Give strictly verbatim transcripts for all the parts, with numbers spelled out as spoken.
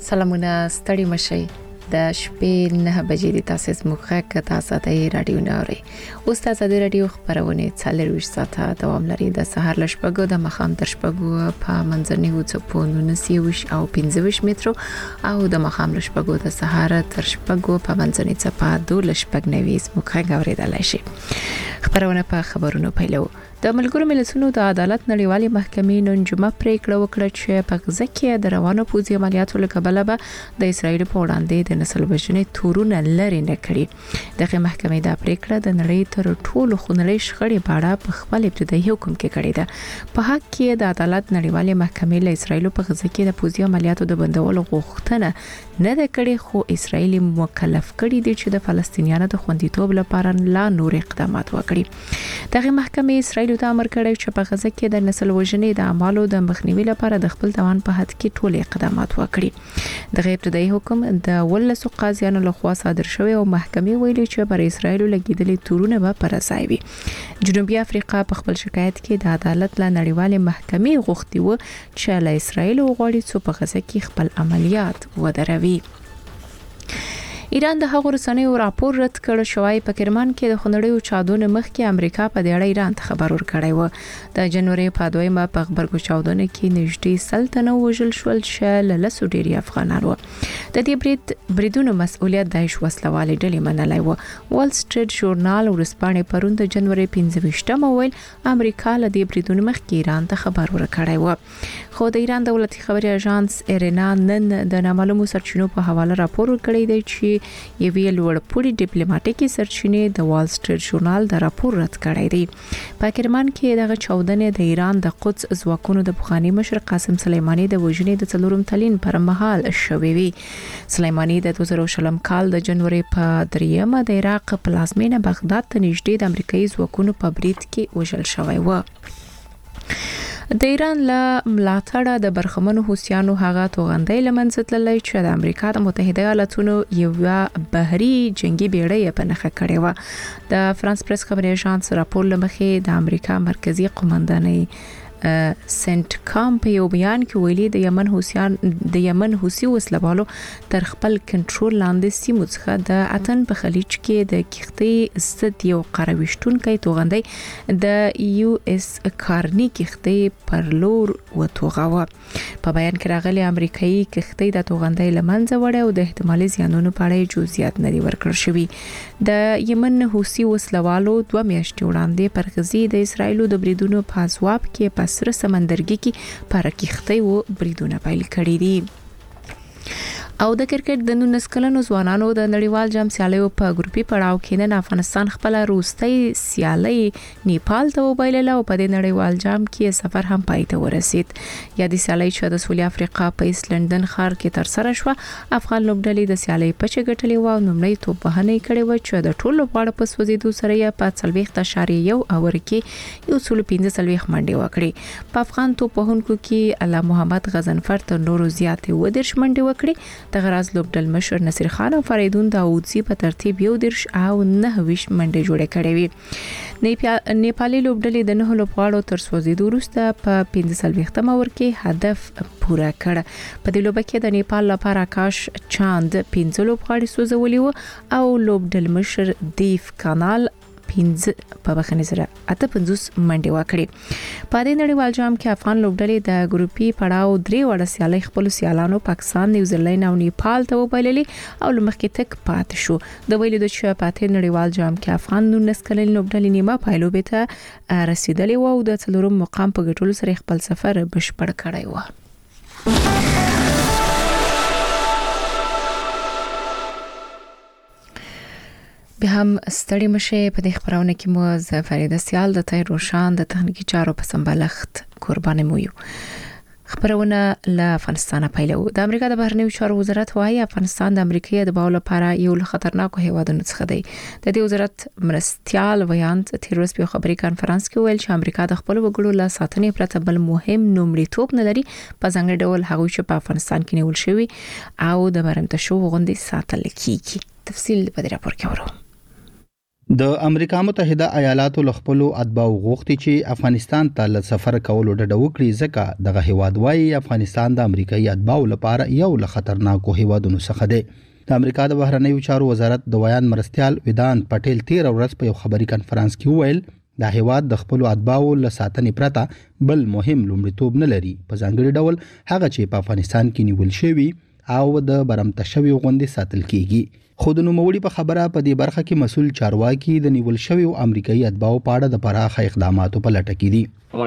سلامونه ستړي مشي د شپې نه بجې د تاسو مخه کته ساتي رادیو نوري اوس تاسو د رادیو خبرونه څلور ساعته دوام لري د سهار لشپګو د مخام تر شپګو په منځني وڅپونو نسیوش او پنځه مترو او د مخام لشپګو د سهار تر شپګو په منځني چپا د لشپګ نويس مخه غوړېدل شي خبرونه په خبرونو پیلو د ملګرو ملتونو د عدالت نړیوالې محکمې نن جمعه پریکړه وکړه چې په غزه کې د روانو پوځي عملیاتو لکبله به د اسرایل په وړاندې د نسل وژنې تورونه لري نه کړي دغه محکمې د پریکړه د نړۍ تر ټولو خونړۍ شخړې په اړه په خپل ابتدایي حکم کې کړې ده په حق کې د عدالت نړیوالې محکمې له اسرایل په غزه کې د پوځي عملیاتو د بندولو غوښتنه نه ده کړې خو اسرایل مکلف کړي دي چې د فلسطینیانو د خوندیتوب لپاره لا نور اقدامات وکړي دغه محکمې اسرایل ته امر کړی چې په غزه کې د نسل وژنې د اعمالو د مخنیوي لپاره د خپل توان په حد کې ټول اقدامات وکړي د ابتدایي حکم د ولسو قاضیانو لخوا صادر شوی او محکمې ویلي چې پر اسرایل لګیدلې تورونه به پرځای وي جنوبي افریقا په خپل شکایت کې د عدالت له نړیوالې محکمې غوښتي و چې له اسرایل وغواړي چې په غزه کې خپل عملیات ودروي ایران د هغو رسنیو راپور رد کړ شوی په کرمان کې د خنړیو چاودنې مخ کې امریکا په دې اړه ایران ته خبر ورکړی و د جنوري په دویمه په خبرګو چاودنې کې نږدې سلطنه وژل شول چې لسو ډیری افغانان و د دې برید بریدونو مسؤلیت داعش وسلوالې ډلې منلای و وال سټریټ ژورنال ورسپانې پرون د جنوري پنځه ویل امریکا له دې بریدونو مخ کې ایران ته خبر ورکړی و خو د ایران دولتي خبري اژانس ایرنا نن د نامعلومو سرچینو په حواله راپور ورکړی دی چې یوې لوړپوړي ډیپلوماټیکي سرچینې د وال سټریټ ژورنال د راپور رد کړی دی په کرمان کې دغه چاودنې د ایران د قدس ځواکونو د بخاري مشر قاسم سلیمانی د وژنې د څلورم تلین پر مهال شوې وي سلیمانی د دوه زره شلم کال د جنوري په دریمه د عراق پلازمینه بغداد ته نږدې د امریکایي ځواکونو په برید کې وژل شوی و د ایران له ملاتړه د برخمنو حوثیانو هغه توغندۍ لمنځه تللی چې د امریکا د متحده ایالاتونو یو بحري جنگي بیړۍ په نخښه کړې و د فرانس پریس خبري اژانس راپور لمخې د امریکا مرکزی قومندانۍ سنت کام په یو بیان کې ویلي د یمن حوثیان د یمن حوثي وسلوالو تر خپل کنټرول لاندې سیمو څخه د اتن په خلیج کې د کښتۍ ست یو قرويشتونکو توغندۍ د یو اس کارني کښتۍ پر لور وتوغاوه په بیان کې راغلي امریکایي کښتۍ د توغندۍ لمنځه وړه او د احتمالي زیانونو په اړه جزئیات نه دي ورکړل شوی د یمن حوثي وسلوالو دوه میاشتې وړاندې پر غزي د اسرایل د بریدونو په ځواب کې په سره سمندرګي کې پر کښتۍ و بریدونه پیل کړي دي او د کرکټ د نولس کلنو ځوانانو د نړیوال جام سیالیو په ګروپي پړاو کې نن افغانستان خپل روستۍ سیالي نیپال ته وبایلله او په دې نړیوال جام کې سفر هم پای ته ورسید یا د سیالي چې د سویل افریقا په ایست لندن ښار کې تر سره شو افغان لوبډلې د سیالي په چګټلې و او نومړی توپ وهنه کړې و چې د ټولو غواړه په سوزیدو سره یې په څلويخت اشاریه یو اور کې یو څلو پنځه څلويخ منډه وکړي په افغان توپ وهونکو کې الله محمد غزنفر تر نورو زیاتې و درش منډه وکړي د غراز لوبډل مشر نصیر خان او فریدون داوودزی په ترتیب یو درش او نه ویش منډه جوړه کړې وي نیپالي لوبډلې د نه لوبغاړو تر سوزیدو وروسته په پنځه څلويختم اور کې هدف پوره کړ په دې لوبه کې د نیپال لپاره آکاش چاند پنځه لوبغاړي سوزولي وو او لوبډل مشر دیف کانال پنځه په بخنه سره اته پنځوس منډه وکړي په دې نړیوال جام کې افغان لوبډلې د ګروپي پړاو درې وړه سیالي خپل سیالانو پاکستان نیوزیلند او نیپال ته وبایللې او لمخکې تک پات شو د ویلو د چې په دې نړیوال جام کې افغان نولس کلن لوبډلې نیمه پایلوبې ته رسیدلې و او د څلورم مقام په ګټلو سره خپل سفر بشپړ کړی و به هم ستړي مشه په دې خبرونه کې مو ز فریده سیال د تای روشان د تخنیکی چارو په سمبالښت قرباني مو یو خبرونه له افغانستان پیلو د امریکا د بهرنیو چارو وزارت وايي افغانستان د امریکای د باور لپاره یو خطرناک هیوادونو څخه دی د دې وزارت مرستيال ویانت تیروس په خبري کانفرنس کې ویل چې امریکا د خپل وګړو له ساتنې پرته بل مهم نومړیتوب نه لري په ځانګړي ډول هغه چې په افغانستان کې نیول شوی او د برمته شو غونډې ساتل کیږي تفصیل په دې راپور کې ورو د امریکا متحده ایالاتو لخپلو اتباو غوښتي چې افغانستان ته ل سفر کولو ډډه وکړي ځکه دغه هیواد وايي افغانستان د امریکایي اتباو لپاره یو له خطرناکو هیوادونو څخه دی. د امریکا د بهرنیو چارو وزارت د ویان مرستيال ویدان پټیل تیر ورځ په یو خبري کانفرنس کې وویل دا هیواد د خپل اتباو له ساتنې پرته بل مهم لومړیتوب نه لري، په ځانګړي ډول هغه چې په افغانستان کې نیول شوی او د برمته شوی غونډې ساتل کیږي. خو د نوموړي په خبره په دې برخه کې مسول چارواکي د نیول شوی امریکایي اتباو په اړه د پراخه اقداماتو په لټه کې دي.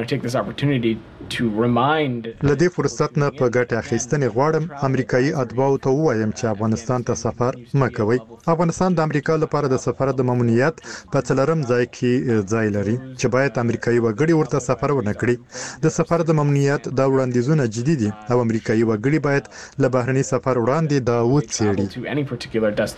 لدې فرصت نه په ګټه اخیستنې غواړم امریکایي اتباو ته وایم چې افغانستان ته سفر مکوئ. افغانستان د امریکا لپاره د سفر د ممنوعیت په څلورم ځای کې ځای لري چې باید امریکایي وګړي ورته سفر ونه کړي. د سفر د ممنوعیت دا وړاندیزونه جدي دي او امریکایي وګړي باید له بهرني سفر وړاندې دا وڅېړي.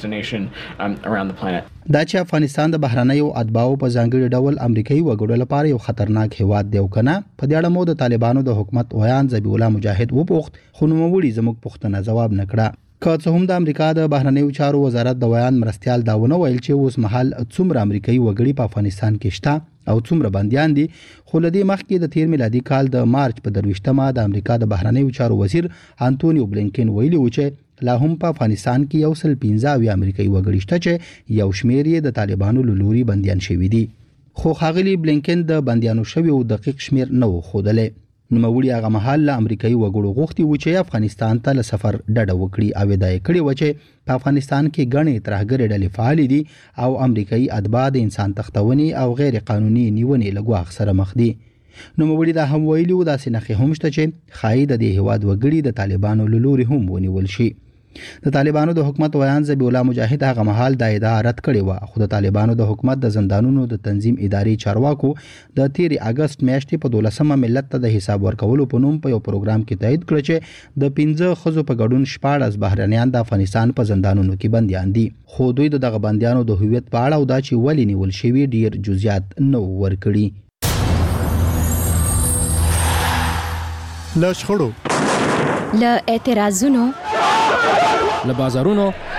دا چې افغانستان د بهرنیو اتباو په ځانګړي ډول امریکایي وګړو لپاره یو خطرناک هیواد دی او کنه په دې اړه مو د طالبانو د حکومت ویان ذبیح الله مجاهد وپوښت خو نوموړي زموږ پوښتنه جواب نکړه. که څه هم د امریکا د بهرنیو چارو وزارت د ویان مرستيال داونه ویل چې اوس مهال څومره امریکایي وګړي په افغانستان کې شته او څومره بنديان دي، خو لدې مخکې د تیر میلادي کال د مارچ په درويشتمه د امریکا د بهرنیو چارو وزیر انټونیو بلینکن ویلي و چې لا هم په افغانستان کې یو سل پنځه امریکایي وګړي شته چې یو شمېر یې د طالبانو له لوري بنديان شوي دي. خو ښاغلي بلینکن د بنديانو شوی او دقیق شمېر نه و ښودلی. نوموړي هغه مهال له امریکایي وګړو غوښتي و چې افغانستان ته له سفر ډډه وکړي او دا یې کړې و چې په افغانستان کې ګڼې ترهګرې ډلې فعال دي او امریکایي اتباع د انسان تختونې او غیر قانوني نیونې له ګواښ سره مخ دي. نوموړي دا هم ویلي و داسې نښې هم شته چې ښایي د دې هیواد وګړي د طالبانو له لوري هم ونیول شي. د طالبانو د حکومت ویان ذبیح الله مجاهد هغه مهال د ادعا رد کړی و، خو د طالبانو د حکومت د زندانونو د تنظیم اداري چارواکو د تیر اگست میاشتې په دولسمه ملت ته د حساب ورکولو په نوم په یو پروګرام کې تایید کړ چې د پنځه خزو په ګډون شپاړس بهرنیان د افغانستان په زندانونو کې بنديان دي، خو دوی دغه بنديانو د هویت په اړه او دا چې ولې نیول شوی ډیر جزئیات نه ورکړي. له شخړو، له اعتراضونو، له بازارونو،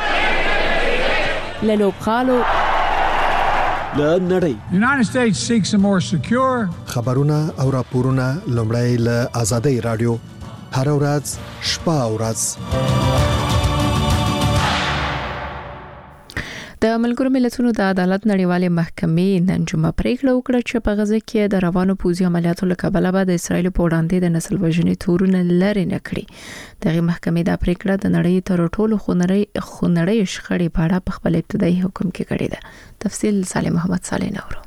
له لوبغالو، له نړۍ. United States seeks a more secure خبرونه او راپورونه لومړی له آزادۍ رادیو هر ورځ شپه او ورځ. د ملګرو ملتونو د عدالت نړیوالې محکمې نن جمعه پریکړه وکړه چې په غزه کې د روانو پوځي عملیاتو له کبله به د اسرایل په وړاندې د نسل وژنې تورونه لري نه کړي. دغه محکمې دا پریکړه د نړۍ تر ټولو خونړۍ خونړۍ شخړې په اړه په خپل ابتدایي حکم کې کړې ده. تفصیل سالم محمد صالح نورو.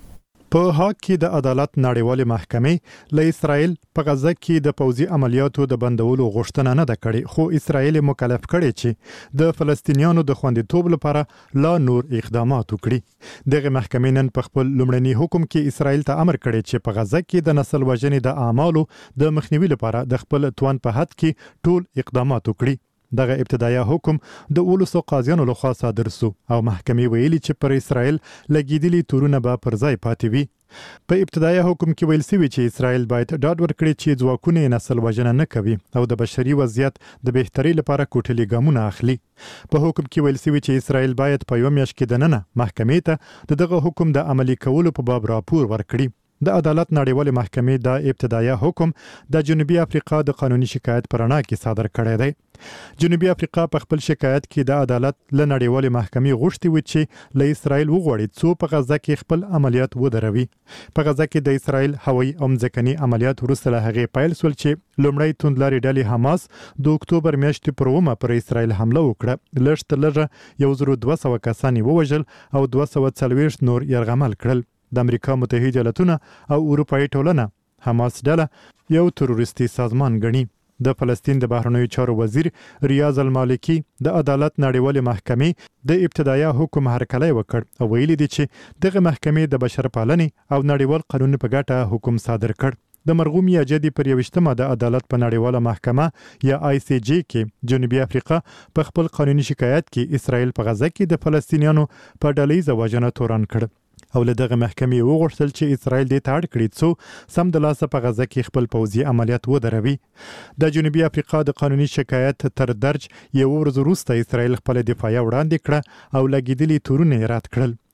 په هاګ کې د عدالت نړیوالې محکمې له اسرائیل په غزه کې د پوځي عملیاتو د بندولو غوښتنه نه ده کړې، خو اسرائیل مکلف کړي چې د فلسطینیانو د خوندیتوب لپاره لا نور اقدامات وکړي. دغه محکمې نن په خپل لومړني حکم کې اسرائیل ته امر کړی چې په غزه کې د نسل وژنې د اعمالو د مخنیوي لپاره د خپل توان په حد کې ټول اقدامات وکړي. دغه ابتدایي حکم د اولسو قاضیانو لخوا صادر شو او محکمې ویلي چې پر اسرائیل لګیدلي تورونه به پر ځای پاتې وي. په ابتدایي حکم کې ویل شوی چې اسرائیل باید ډاډ ورکړي چې ځواکونه نسل وژنه نه کوي او د بشري وضعیت د بهتري لپاره کوټلي ګامونه اخلي. په حکم کې ویل شوی چې اسرائیل باید په یو میاشت کې دننه محکمې ته دغه حکم د عملي کولو په باب راپور ورکړي. د عدالت نړیوالې محکمې د ابتدایي حکم د جنوبي افریقا د قانوني شکایت پر اړه کې صادر کړی دی. جنوبي افریقا په خپل شکایت کې د عدالت له نړیوالې محکمې غوښتي و چې له اسرائیل وغواړي څو په غزه کې خپل عملیات ودروي. په غزه کې د اسرائیل هوایي او ځمکني عملیات وروسته له هغې پیل شول چې لومړی توندلارې ډلې حماس د اکتوبر میاشتې پر اوومه پر اسرائیل حمله وکړه. لږ تر لږه یو زر دوه سوه کسان ووژل او دوه سوه څلوېښت نور یرغمل کړل. د امریکا متحده ایالاتونه او اروپایي ټولنه حماس ډله یو تروریستي سازمان ګڼي. د فلسطین د بهرنیو چارو وزیر ریاض المالکی د عدالت نړیوالې محکمې د ابتدایي حکم هرکلی وکړ او ویلي دي چې دغه محکمې د بشرپالنې او نړیوال قانون په ګټه حکم صادر کړ. د مرغوم یا جدي پر یوشتمه د عدالت په نړیواله محکمه یا آی سی جی کې جنوبي افریقا په خپل قانوني شکایت کې اسرائیل په غزه کې د فلسطینیانو په ډلهیزه وژنه تورن کړ او له دغه محکمې وغوښتل چې اسرائیل دې ته اړ کړي څو سم د لاسه په غزه کې خپل پوځي عملیات ودروي. د جنوبي افریقا د قانوني شکایت تر درج یو ورځ وروسته اسرائیل خپل دفاعیه وړاندې کړه او لګیدلي تورونه رد کړل.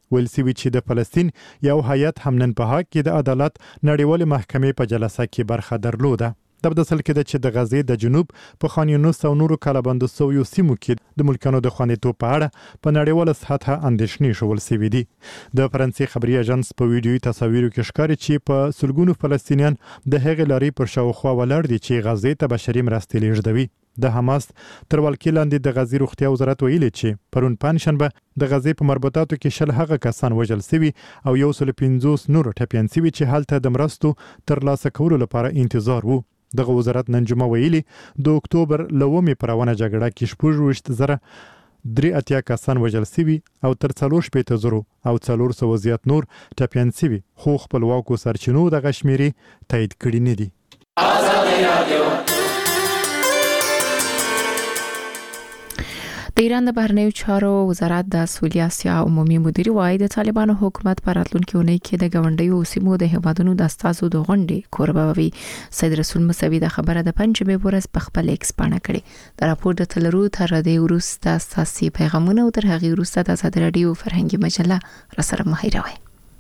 ویل سوي چې د فلسطین یو هیئت هم نن په هاګ کې د عدالت نړیوال محکمې په جلسه کې برخه درلوده. د بدسل کې د چې د غزې د جنوب په خان یونس او نورو کلابندو سویو سیمو کې د ملکانو د خوندیتوب په اړه په نړیواله سطحه اندېښنې شول سوي دي. د فرانسې خبري اژانس په ویډیوي تصاویرو کې ښکاري چې په سلګونو فلسطینیان د هغې لارې پر شاوخوا ولاړ دي چې غزې ته بشري مرستې لیږدوي. د حماس تر ولکې لاندې د غزې روغتیا وزارت ویلي چې پرون پنځشنبه د غزې په مربوطاتو کې شل هغه کسان وژل شوي او یو سل پنځوس نور ټپیان شوي چې هلته د مرستو ترلاسه کولو لپاره انتظار وو. دغه وزارت نن جمعه ویلي د اکتوبر لومې پرونه جګړه کې شپږ ویشت زره درې اتیا کسان وژل شوي او تر څلور شپېته زرو او څلور سوه زیات نور ټپیان شوي، خو خپلواکو سرچینو دغه شمیرې تایید کړي نه دي. د ایران د بهرنیو چارو وزارت د سویلي اسیا عمومي مدیر وایي د طالبانو حکومت پر راتلونکي اونۍ کې د غونډیو سیمو د هیوادونو د استازو د غونډې کوربه وي. سید رسول موسوي د خبره د پنځمې ورځ په خپل ایکس باندې کړې. د راپور د تلرو تر دې وروسته ساسي پیغامونه او تر هغه وروسته د ازادي رادیو فرهنګي مجله را سره مهیروي.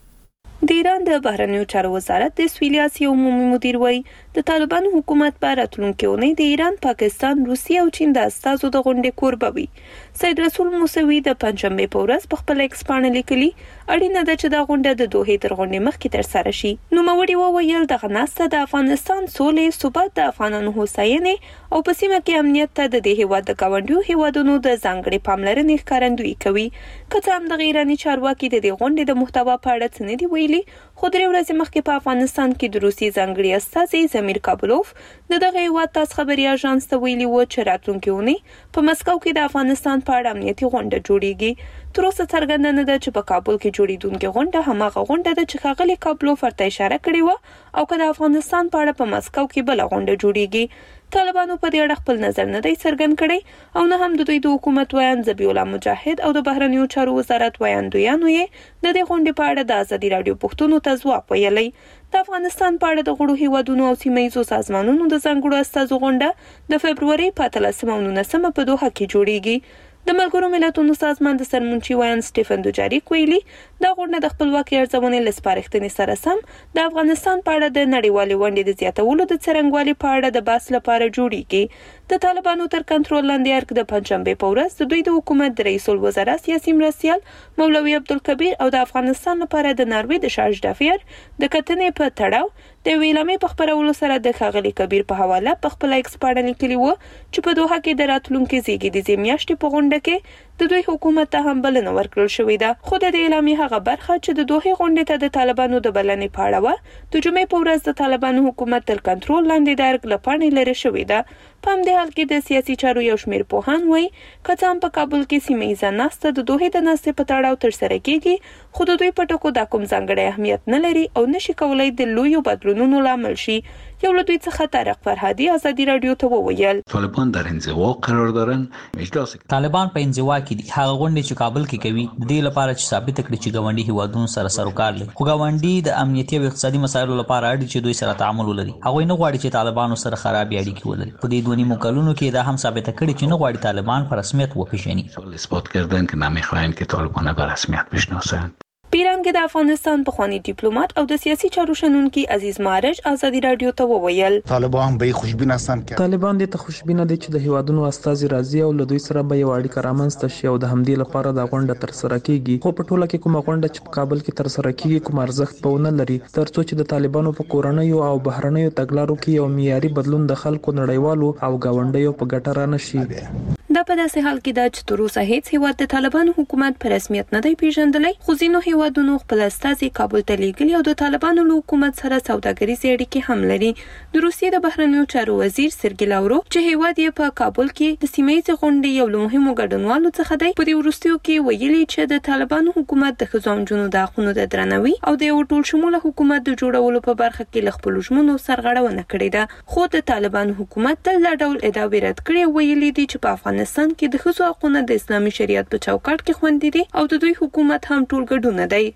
د ایران د بهرنیو چارو وزارت د سویلي اسیا عمومي مدیر وایي د طالبانو حکومت په راتلونکي اونۍ د ایران، پاکستان، روسیه او چین د استازو د غونډې کوربه وي. سید رسول موسوي د پنځمې په ورځ په خپل ایکس باندې لیکلي اړینه ده چې دا غونډه د دوحې تر غونډې مخکې ترسره شي. نوموړي وویل دغه ناسته د افغانستان سولې، ثبات، د افغانانو هوساینې او په سیمه کې امنیت ته د دې هیواد د ګاونډیو هیوادونو د ځانګړي پاملرنې ښکارندویي کوي. که څه هم د ایراني چارواکي د دې غونډې د محتوا په اړه څه نه دي ویلي، خو درې ورځې مخکې په افغانستان کې د روسي ځانګړي استازي زمیر کابلوف د دغه هیواد تاس خبري اژانس ته ویلي و چې راتلونکي اونۍ په مسکو کې د افغانستان په اړه امنیتي غونډه جوړیږي. تر اوسه څرګنده نه ده چې په کابل کې جوړیدونکې غونډه هماغه غونډه ده چې ښاغلي کابلوف ورته اشاره کړې وه او که د افغانستان په اړه په مسکو کې بله غونډه جوړیږي. طالبانو په دې اړه خپل نظر نه دی څرګند کړی او نه هم د دوی د حکومت ویان ذبیح الله مجاهد او د بهرنیو چارو وزارت ویاندویانو یې د دې غونډې په اړه د ازادي راډیو پښتون ته ځواب ویلی. د افغانستان په اړه د غړو هیوادونو او سیمه ییزو سازمانونو د ځانګړو استازو غونډه د فبرورۍ په اتلسمه او نولسمه په دوحه کې جوړیږي. د ملګرو ملتونو سازمان د سرمنشي ویان سټیفن دوجاریک ویلي دا غونډه د خپلواکۍ ارزونې له سپارښتنې سره سم د افغانستان په اړه د نړیوالې ونډې د زیاتولو د څرنګوالي په اړه د بحث لپاره جوړیږي. د طالبانو تر کنټرول لاندې ارګ د پنځمبې په ورځ د دوی د حکومت د رئیس الوزرا سیاسي مرستیال مولوي عبدالکبیر او د افغانستان لپاره د ناروې د شارج ډافیر د کتنې په تړاو د ویلامې په خبرولو سره د ښاغلي کبیر په حواله په خپل ایکس باندې لیکلي و چې په دوحه کې د راتلونکي زیږیدیزې میاشتې په غونډه کې د دوی حکومت ته هم بلنه ورکړل شوې ده. خو د دې اعلامیې هغه برخه چې د دوحې غونډې ته د طالبانو د بلنې په اړه وه د جمعې په ورځ د طالبانو حکومت تر کنټرول لاندې د ارګ له پاڼې لرې شوې ده. په همدې حال کې د سیاسي چارو یو شمېر پوهان وایي که څه هم په کابل کې سیمه ییزه ناسته د دوحې د ناستې په تړاو ترسره کېږي، خو د دوی په ټکو دا کوم ځانګړی اهمیت نه لري او نشي کولی د لویو بدلونونو لامل شي. یو له دوی څخه طارق فرهادي ازادي رادیو ته وویل طالبان در انزوا قرار دارن. طالبان په انزوا کې دي. هغه غونډې چې کابل کې کوي د دې لپاره چې ثابت کړي چې ګاونډي هیوادونو سره سروکار لري، خو ګاونډي د امنیتي او اقتصادي مسایلو لپاره اړ دي چې دوی سره تعامل ولري. هغه نه غواړي چې طالبانو سره خراب اړیکې ولري. په دې دوه نیمو کلونو کې دا هم ثابت کړي چې نه غواړي طالبان په رسمیت وپیژني. اثبات کردن که نمیخواهند که طالبان به رسمیت بشناسند. په ایران کې د افغانستان پخوانی ډیپلوماټ او د سیاسي چارو شنونکي عزیز مارج ازادي رادیو ته وویل طالبان به خوشبین هستند که طالبان دې ته خوشبین دي چې د هیوادونو استازي راځي او له دوی سره به یو اړیکه رامنځته شي او د همدې لپاره د غونډه تر سره کیږي. خو په ټوله کې کومه غونډه چې په کابل کې تر سره کیږي کوم ارزښت به ونه لري ترڅو چې د طالبانو په کورنیو او بهرنیو تګلارو کې یو معیاري بدلون د خلکو نړیوالو او ګاونډیو په ګټه را نشي. دا په داسې حال کې ده چې تر اوسه هیڅ هیواد د طالبانو حکومت په رسمیت نه دی پیژندلی، خو ځینو هیوادونو خپل استازي کابل ته لیږلي او د طالبانو له حکومت سره سوداګریزې اړیکې هم لري. د روسیې د بهرنیو چارو وزیر سرګی لاوروف چې هیواد یې په کابل کې د سیمه ییزې غونډې یو له مهمو ګډونوالو څخه دی، په دې وروستیو کې ویلي چې د طالبانو حکومت د ښځو او نجونو د حقونو د درناوي او د یو ټول شموله حکومت د جوړولو په برخه کې له خپلو ژمنو سرغړونه کړې ده. خو د طالبانو حکومت تل دا ډول ادعاوې رد کړې او ویلي دي چې په افغانستان کې د ښځو حقونه د اسلامي شریعت په چوکاټ کې خوندي دي او د دوی حکومت هم ټول ګډون دی.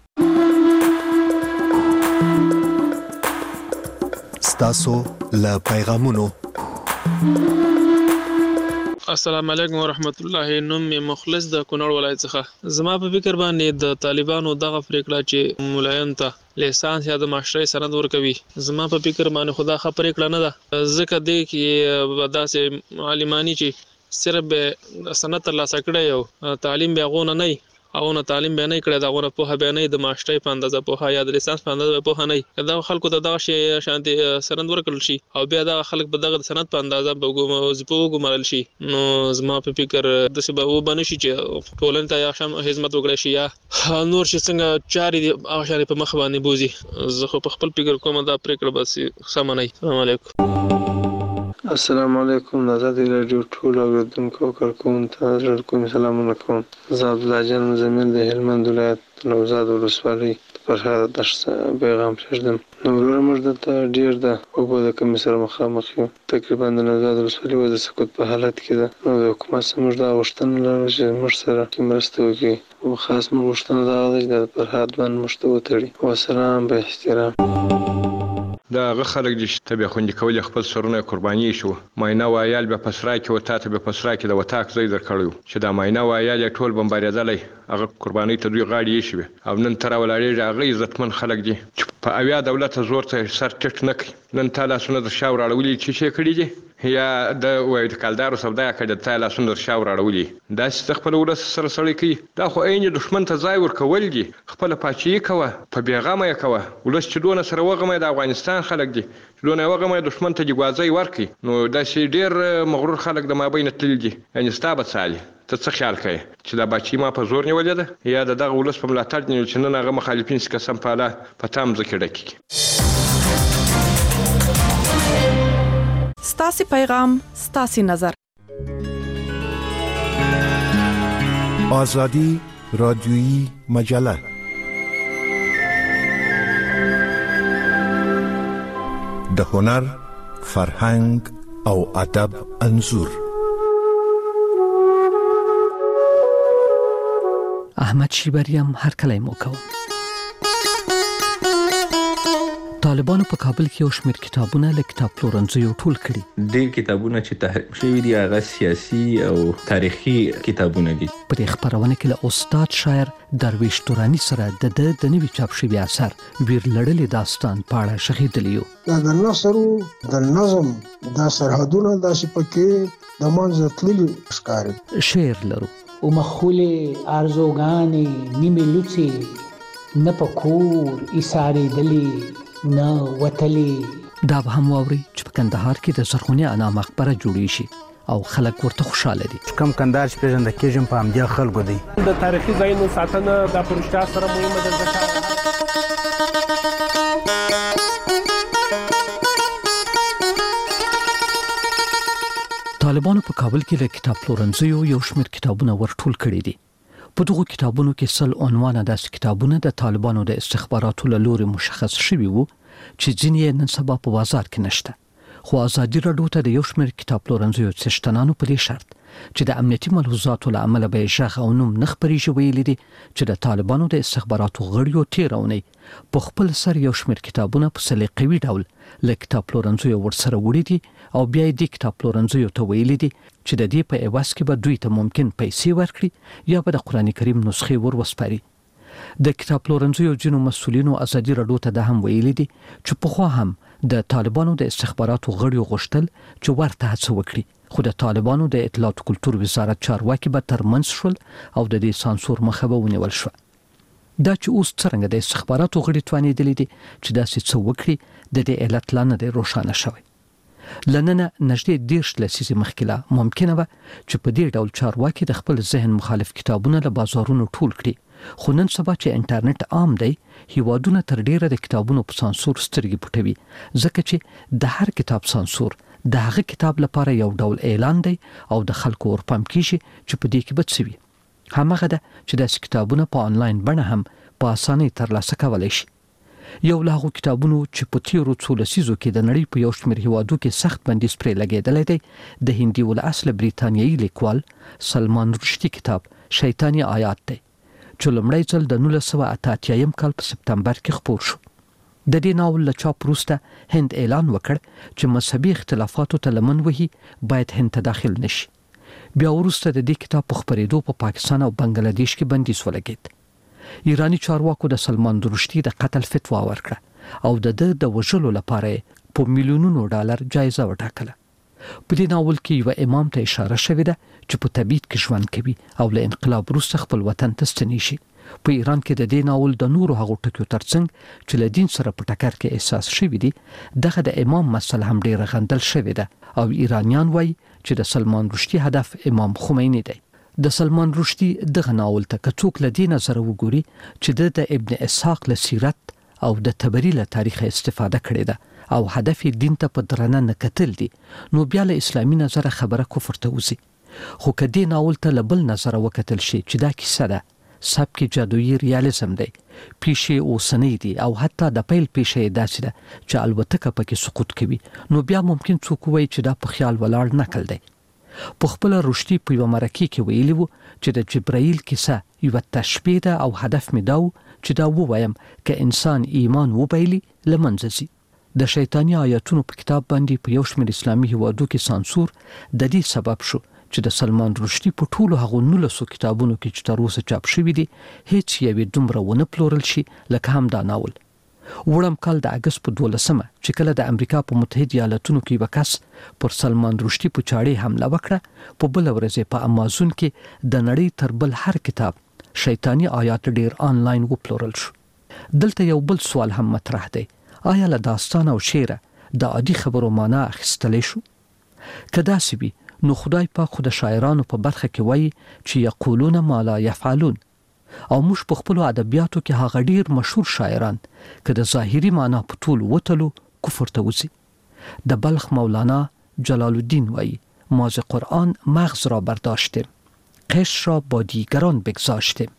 ستاسو له پیغامونو السلام علیکم ورحمت الله. نوم می مخلص د کونړ ولایت څخه. زما په فکر باندې د طالبانو دغه پریکړه چې مولایان ته لیسانس یا د ماشټرۍ سند ورکوي، زما په فکر باندې خدا خبره پریکړه نه ده. ځکه دې کې داسې عالمانی چې صرف به سند ترلاسه کړی او تعلیم به غو نه او نه تعلیم به نه کړی، دا غو په به نه د ماشټرۍ په اندازه په یا د لیسانس په اندازه په نه دا خلکو ته دغه شی شانتي سند ورکړل شي او بیا دا خلک په دغه سند په اندازه په وګمرل شي. نو زما په فکر د سبا و بنه شي چې ټولن ته یا شم خدمت وکړي شي یا نور شي څنګه چاري او شاري په مخ باندې بوزي. زه خو په خپل فکر کوم دا پریکړه بس سم نه. السلام علیکم. السلام علیکم. د آزادي رادیو ټول اوریدونکو کارکونکو ته کوم سلامونه کوم. زه عبدالله جان مزمل د هلمند ولایت نوزاد ولسوالۍ فرهاد دشت پیغام پرېږدم. نو ورور موږ ته ډیر ده او په کوم سره مخامخ یو تقریبا د نوزاد ولسوالۍ و د سقوط په حالت کې ده. نو د حکومت سره موږ دا غوښتنه لرو چې موږ سره مرسته وکړي او خاص موږ غوښتنه دا ده چې د فرهاد باندې موږ ته وتړي. وسلام به احترام. دا هغه خلک دي چې تبې خوندي کول خپل سرونه قرباني شو. ماینه وایال به پسرا کې وتا ته به پسرا کې د وتاک ځای درکړیو چې دا ماینه وایال ټول بمباریدلې هغه قرباني ته دوی غاړي شي او نن تر ولاړې هغه عزتمن خلک دي چې په اویا دولت زور ته سر ټټ نکي. نن تعالی سونه د شاور اړولې چې شي کړی دي یا د وای د کالدارو سودا کړه د تعالی سونه د شاور اړولې دا چې خپل ولس سره سړی کوي. دا خو عین دښمن ته ځای ورکول دي. خپل پاچی کوه په بیغمه کوه ولس چې دونه سره وغمه د افغانستان خلک دي دونه وغمه دښمن ته دی غوازي ورکي. نو دا چې ډیر مغرور خلک د مابین تل دي یعنی ستابه سالي. ته څه خیال کوي چې دا بچی ما په زور نیولې ده یا د دغه ولس په ملاتړ نیول چې نن هغه مخالفین څخه سم پاله په تام ځکه ډکی. ستاسي پیغام ستاسي نظر. آزادی رادیویی مجله د هنر، فرهنګ او ادب انځور. احمد شیبریم هر کله مو کوم. طالبانو په کابل کې یو شمېر کتابونه له کتاب پلورنځیو ټول کړي. د کتابونه چې تحریم شوي دي هغه سیاسي او تاریخي کتابونه دي. په دې خبرونه کې له استاد شاعر درویش تورانی سره د د د نوي چاپ شوي اثر ویر لړلې داستان په اړه شخیدلیو. دا د نثر د نظم د سرحدونو د شپکې د منځ تللي ښکاري. شعر لرو او مخولې ارزوګانې نیمه لوڅې نه پکور ایسارې دلی نه وتلی. دا به هم واوري چې په کندهار کې د زرغونې انا مقبره جوړې شي او خلک ورته خوشاله دي. کم کندهار چې پیژنده کېږم په همدې خلکو دی. د تاریخي ځایونو ساتنه د پرشتیا سره مهمه ده. طالبانو په کابل کې له کتاب پلورنځیو یو شمېر کتابونه ورټول کړي دي. په دغه کتابونو کې سل عنوانه داسې کتابونه د طالبانو د استخباراتو له لوري مشخص شوي وو چې ځینې نن سبا په بازار کې نشته. خو آزادي راډیو ته د یو شمېر کتاب پلورنځیو څښتنانو په دې شرط چې د امنیتي ملحوظاتو له امله به ژغ او نوم نه خپرېږي ویلي دي چې د طالبانو د استخباراتو غړیو تیرونی په خپل سر یو شمېر کتابونه په سلیقوي ډول له کتاب پلورنځیو ورسره وړي دي او بیا یې د کتاب پلورنځیو ته ویلي دي چې د دې په عوض کې به دوی ته ممکن پیسې ورکړي یا به د قرآن کریم نسخې ور وسپاري. د کتاب پلورنځیو ځینو مسؤلینو آزادي راډیو ته دا هم ویلي دي چې پخوا هم د طالبانو د استخباراتو غړیو غوښتل چې ورته هڅه وکړي، خو د طالبانو د اطلاعات او کلتور وزارت چارواکي به ترمنځ شول او د دې سانسور مخه به ونیول شو. دا چې اوس څنګه د استخباراتو غړي توانېدلي دي چې داسې څه وکړي د دې علت لا نه دی روښانه شوی. لننه نږدې دیرش لسیزې مخکې ممکنه وه چې په دې ډول چارواکي د خپل ذهن مخالف کتابونه له بازارونو ټول کړي. خو نن سبا چې انټرنیټ عام دی هیوادونه تر ډیره د کتابونو په سانسور سترګې پټوي، ځکه چې د هر کتاب سانسور د هغه کتاب لپاره یو ډول اعلان دی او د خلکو ورپام کیږي چې په دې کې به څه وي. همغه ده چې داسې کتابونه په انلاین بڼه هم په اسانۍ ترلاسه کولی شي. یو له هغو کتابونو چې په تیرو څو لسیزو کې د نړۍ په یو شمېر هیوادو کې سخت بندیز پرې لګېدلی دی د هندي الاصله بریتانیایي لیکوال سلمان رشدي کتاب شیطاني آیات دی چې لومړی ځل د نولس سوه اته اتیایم کال په سپتمبر کې خپور شو. د دې ناول له چاپ وروسته هند اعلان وکړ چې مذهبي اختلافاتو ته لمن وهي باید هند ته داخل نشي. بیا وروسته د دې کتاب په خپرېدو په پا پاکستان او بنگلاديش کې بندیز ولګېد. ایرانی چارواکو د سلمان رشدي د قتل فتوا ورکړه او د د د وژلو لپاره په میلیونونو ډالر جایزه وټاکله. په دې ناول کې یو امام ته اشاره شوې ده چې په تبعید کې ژوند کوي او له انقلاب وروسته خپل وطن ته ستنې شي. په ایران کې د دې ناول د نورو هغو ټکیو ترڅنګ چې له دین سره په ټکر کې احساس شوی دی دغه د امام مسله هم ډیره غندل شوې ده او ایرانیان وایي چې د سلمان رشدي هدف امام خمینی دی. د سلمان رشدي دغه ناول ته که څوک له دې نظره وګوري چې د ابن اسحاق له سیرت او د تبری له تاریخ استفاده کړې ده او هدف دین ته په درنه نه کتل دي نو بیا له اسلامي نظر خبره کفر ته وځي. خو کدی ناول ته لبل نظر وکتل شي چې دا کیسه ده سبک جادویی ریالیزم دی پیشه اوسنی دی او حتی د پیل پیشه داسې ده چې البته پکې سقوط کوي نو بیا ممکن څوک وایي چې دا په خیال ولاړ نقل دی. په خپل رشدي په یو مرکه کې ویلی وو چې د جبرائیل کیسه یو تشبیه ده او هدف می دا چې دا ووایم ک انسان ایمان وبایلی لمنځي. د شیطانی آیاتونو په کتاب باندې په یو شمېر اسلامي هیوادو کې سانسور د دې سبب شو چې د سلمان رشدي په ټولو هغو نولسو کتابونو کې چې تر اوسه چاپ شوي دي هیڅ یوې دومره ونه پلورل شي لکه هم دا ناول. وړم کال د اګست په دولسمه چې کله د امریکا په متحده ایالاتونو کې یو کس پر سلمان رشدي په چاړې حمله وکړه په بل ورځ په امازون کې د نړۍ تر بل هر کتاب شیطانی آیات ډیر آنلاین وپلورل شو. دلته یو بل سوال هم مطرح دی، آیا له داستان او شعر د عادي خبرو معنا اخیستلی شو؟ که داسې وي نو خدای پاک خو د شاعرانو په برخه کې وایي چې یقولون ما لا یفعلون او موږ په خپلو ادبیاتو کې هغه ډیر مشهور شاعران که د ظاهري معنا په ټول وتلو کفر ته وځي. د بلخ مولانا جلال الدین وایي ما ز قرآن مغز را برداشتیم قشر را با دیگران بگذاشتیم.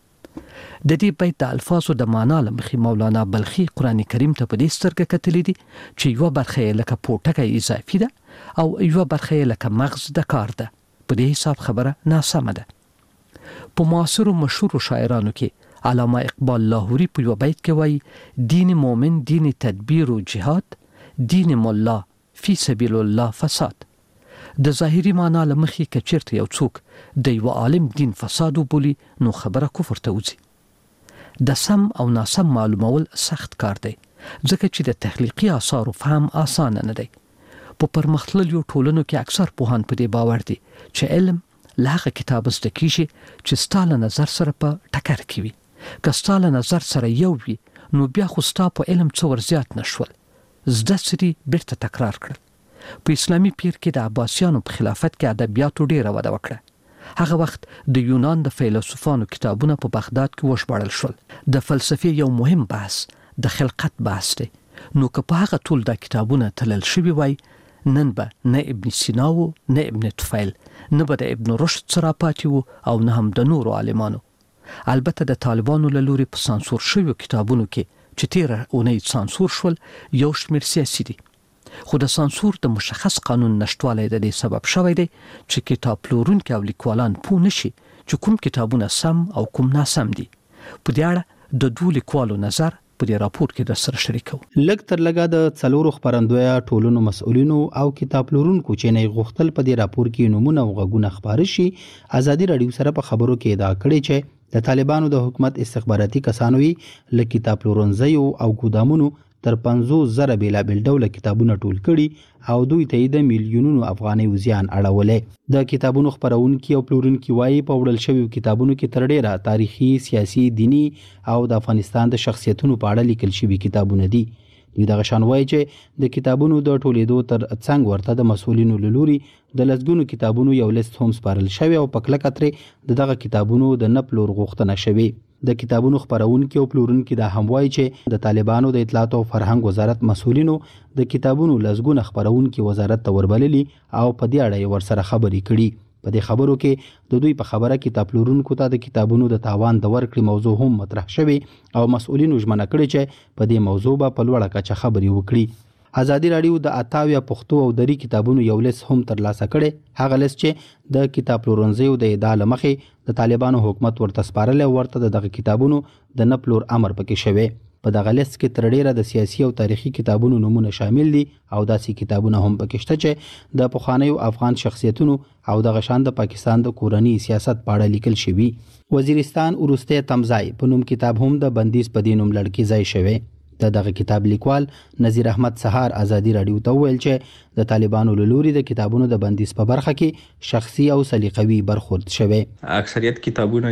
د دې بیت د الفاظو د معنا له مخې مولانا بلخي قرآن کریم ته په دې سترګه کتلی دي چې یوه برخه یې لکه پوټکی اضافي ده او یوه برخه یې لکه مغز د کار ده. په دې حساب خبره ناسمه ده. په معاصرو مشهورو شاعرانو کې علامه اقبال لاهوري په یوه بیت کې وایي دین مومن دین تدبیر و جهاد دین ملا فی سبیل الله فساد. د ظاهري معنا له مخې که چېرته یو څوک د یوه عالم دین فساد وبولي نو خبره کفر ته وځي. د سم او ناسم معلومول سخت کار دی ځکه چې د تخلیقي آثارو فهم آسانه نه دی. په پرمختللو ټولنو کې اکثر پوهان په دې باور دي چې علم له هغه کتاب زده کیږي چې ستا له نظر سره په ټکر کې وي. که ستا له نظر سره یو وي نو بیا خو ستا په علم څه ور زیات نه شول. زده سري بیرته تکرار کړل. په اسلامي پیر کې د عباسیانو په خلافت کې ادبیاتو ډیره وده وکړه. هغه وخت د یونان د فیلسوفانو کتابونه په بغداد کې وژباړل شول. د فلسفې یو مهم بحث د خلقت بحث دی. نو که په هغه ټول د کتابونه تلل شوي وای نن به نه ابن سینا و نه ابن طفیل نه به د ابن رشد سره پاتې و او نه هم د نورو عالمانو. البته د طالبانو له لوري په سانسور شویو کتابونو کې چې تیره اونۍ سانسور شول یو شمېر سیاسي دي. خو د سانسور د مشخص قانون نشټوالی د دې سبب شوی دی چې کتاب پلورونکي او لیکوالان پوه نشي چې کوم کتابونه سم او کوم ناسم دي. په دې اړه د دوه لیکوالو نظر په دې راپور کې در سره شریکو. لږ تر لږه د څلورو خپرندویه ټولنو مسؤلینو او کتاب پلورونکو چې نه غوښتل په دې راپور کې نمونه او غږونه خپاره شي. ازادي رادیو سره په خبرو کې ادعا کړې چې د طالبانو د حکومت استخباراتي کسانو یې له کتاب پلورنځیو او ګودامونو تر پنځوس زره بیلابیل ډوله کتابونه ټول کړي او دوی ته د میلیونونو افغانۍ زیان اړولې. د کتابونو خپرونکي او پلورونکي وایي په وړل شویو کتابونو کې تر ډیره تاریخي، سیاسي، دینی او د افغانستان د شخصیتونو په اړه لیکل شوي کتابونه دي. دوی دغه شان وایي چې د کتابونو د ټولېدو تر څنګ ورته د مسؤلینو له لوري د لسګونو کتابونو یو لیست هم سپارل شوی او په کلکه ترې د دغه کتابونو د نه پلور غوښتنه شوې. د کتابونو خپرونکي او پلورونکي دا هم وایي چې د طالبانو د اطلاعات او فرهنګ وزارت مسؤلینو د کتابونو لسګونه خپرونکي وزارت ته وربللي او په دې اړه یې ورسره خبرې کړي. په دې خبرو کې د دوی په خبره کتاب پلورونکو ته د کتابونو د تاوان د ورکړې موضوع هم مطرح شوې او مسؤلینو ژمنه کړې چې په دې موضوع به په لوړه کچه خبرې وکړي. ازادي رادیو د اتاویا پښتو او دری کتابونو یو لیست هم ترلاسه کړي. هغه لیست چې د کتاب پلورنځیو د ادعا له مخې د طالبانو حکومت ورته سپارلی او ورته د دغه کتابونو د نه پلور امر پکې شوی. په دغه لیست کې تر ډیره د سیاسي او تاریخي کتابونو نمونه شامل دي او داسې کتابونه هم پکې شته چې د پخوانیو افغان شخصیتونو او د غشان د پاکستان د کورنی سیاست په اړه لیکل شوی. وزیرستان ورسته تمځای په نوم کتاب هم د بندیز په دینوم لړکی ځای شوی. د دغه کتاب لیکوال نذیر احمد سهار ازادي رادیو ته ویل چې د طالبانو له لوري د کتابونو د بندیز په برخه کې شخصي او سلیقوي برخورد شوی. اکثریت کتابونه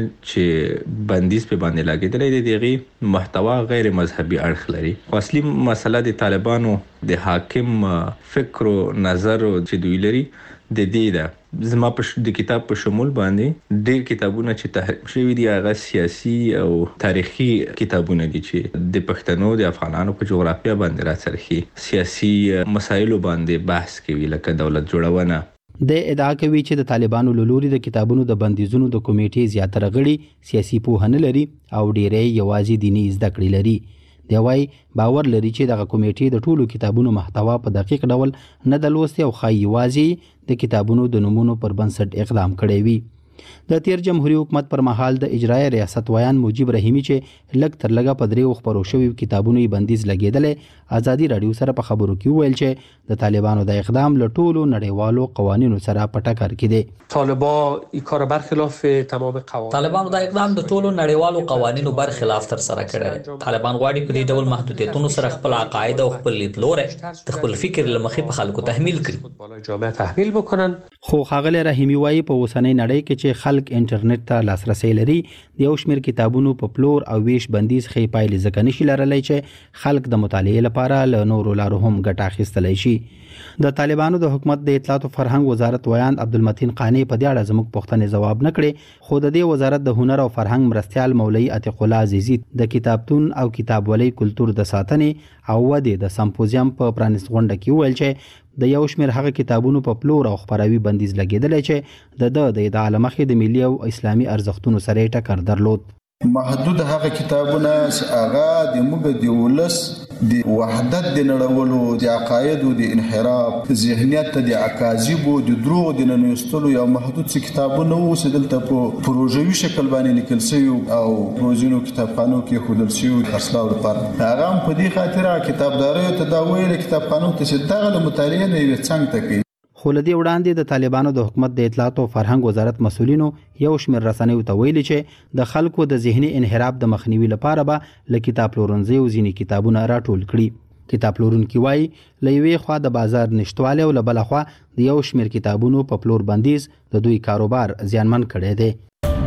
چې بندیز په باندې لګیدلې دي دغه محتوا غیر مذهبي اړخ لري. اصلي مسله د طالبانو د حاکم فکر او نظر چې دوی لري د دې ده. زما په د کتاب په شمول باندې ډېر کتابونه چې تحریف شوي دي هغه سیاسي او تاریخي کتابونه دي چې د پښتنو د افغانانو په جغرافیه باندې راڅرخي سیاسي مسایلو باندې بحث کوي لکه دولت جوړونه. د ادعا کوي چې د طالبانو له لوري د کتابونو د بندیزونو د کمیټې زیاتره غړي سیاسي پوهه نه لري او ډېری یوازې دیني زده کړې لري. دی وايي باور لري چې دغه کمیټې د ټولو کتابونو محتوا په دقیق ډول نه د لوستي او خای یوازې د کتابونو د نمونو پر بنسټ اقدام کړی وي. د تیر جمهوریت حکومت پر مهال د اجرای ریاست ویان مجيب رحیمی چې لګ تر لګه په دریو خبرو شوی کتابونو بندیز لګیدل ازادي رادیو سره په خبرو کې ویل چې د طالبانو د اقدام له ټولو نړیوالو قوانینو سره په ټکر کې دي. طالبان این کار برخلاف تمام قوانین طالبانو د اقدام د ټولو نړیوالو قوانینو برخلاف تر سره کړی. طالبان غواړي په دې ډول محدودیتونو سره خپل عقاید او خپل لیدلوري د خپل فکر لمخې په خلکو تحمیل کړي. جامعه تحمیل بکنن. خو خاغله رحیمی وايي په اوسنۍ نړۍ کې چې خلک انټرنیټ ته لاسرسي لري د یو شمېر کتابونو په پلور او ویش بندیز خې پایلې ځکه نشي لرلی چې خلک د مطالعې لپاره له نورو لارو هم ګټه اخیستلی شي. د طالبانو د حکومت د اطلاعات او فرهنګ وزارت ویان عبدالمتین قانی په دې اړه زموږ پوښتنې ځواب نه کړي. خو د دې وزارت د هنر او فرهنګ مرستيال مولوي عتیق الله عزیزی د کتابتون او کتابولۍ کلچر د ساتنې او ودې د سمپوزیم په پرانیست غونډه کې ویل چې د یو شمېر هغه کتابونو په پلور او خپراوي بندیز لګیدل چې د د د ادعا لمخې د ملي او اسلامي ارزښتونو سره ټکر درلود. محدود هغه کتابونه چې هغه د موږ د ولس د وحدت د نړولو د عقاید او د انحراف ذهنیت د اکاذیب او د دروغ د ننوستلو یو محدود څه کتابونه وو چې دلته په پروژوي شکل باندې لیکل شوی او روزینو کتابخانو کې خودل شوی خرڅلاو لپاره هغه په دې خاطر کتابداري ته دا ویل کتابخانو ته چې دغه مطالعه نه وي څنګه تکي. خو لدی وړاندې د طالبانو د حکومت د اطلاعات او فرهنګ وزارت مسولینو یو شمېر رسنیو ته ویلي چې د خلکو د ذهني انحراف د مخنیوي لپاره به ل کتاب پلورنځي او ځینې کتابونه راټول کړي. کتاب پلورونکي وایي له یوې خوا د بازار نشټوالی او له بله خوا د یو شمېر کتابونو په پلور بندیز د دوی کاروبار زیانمن کړی دی.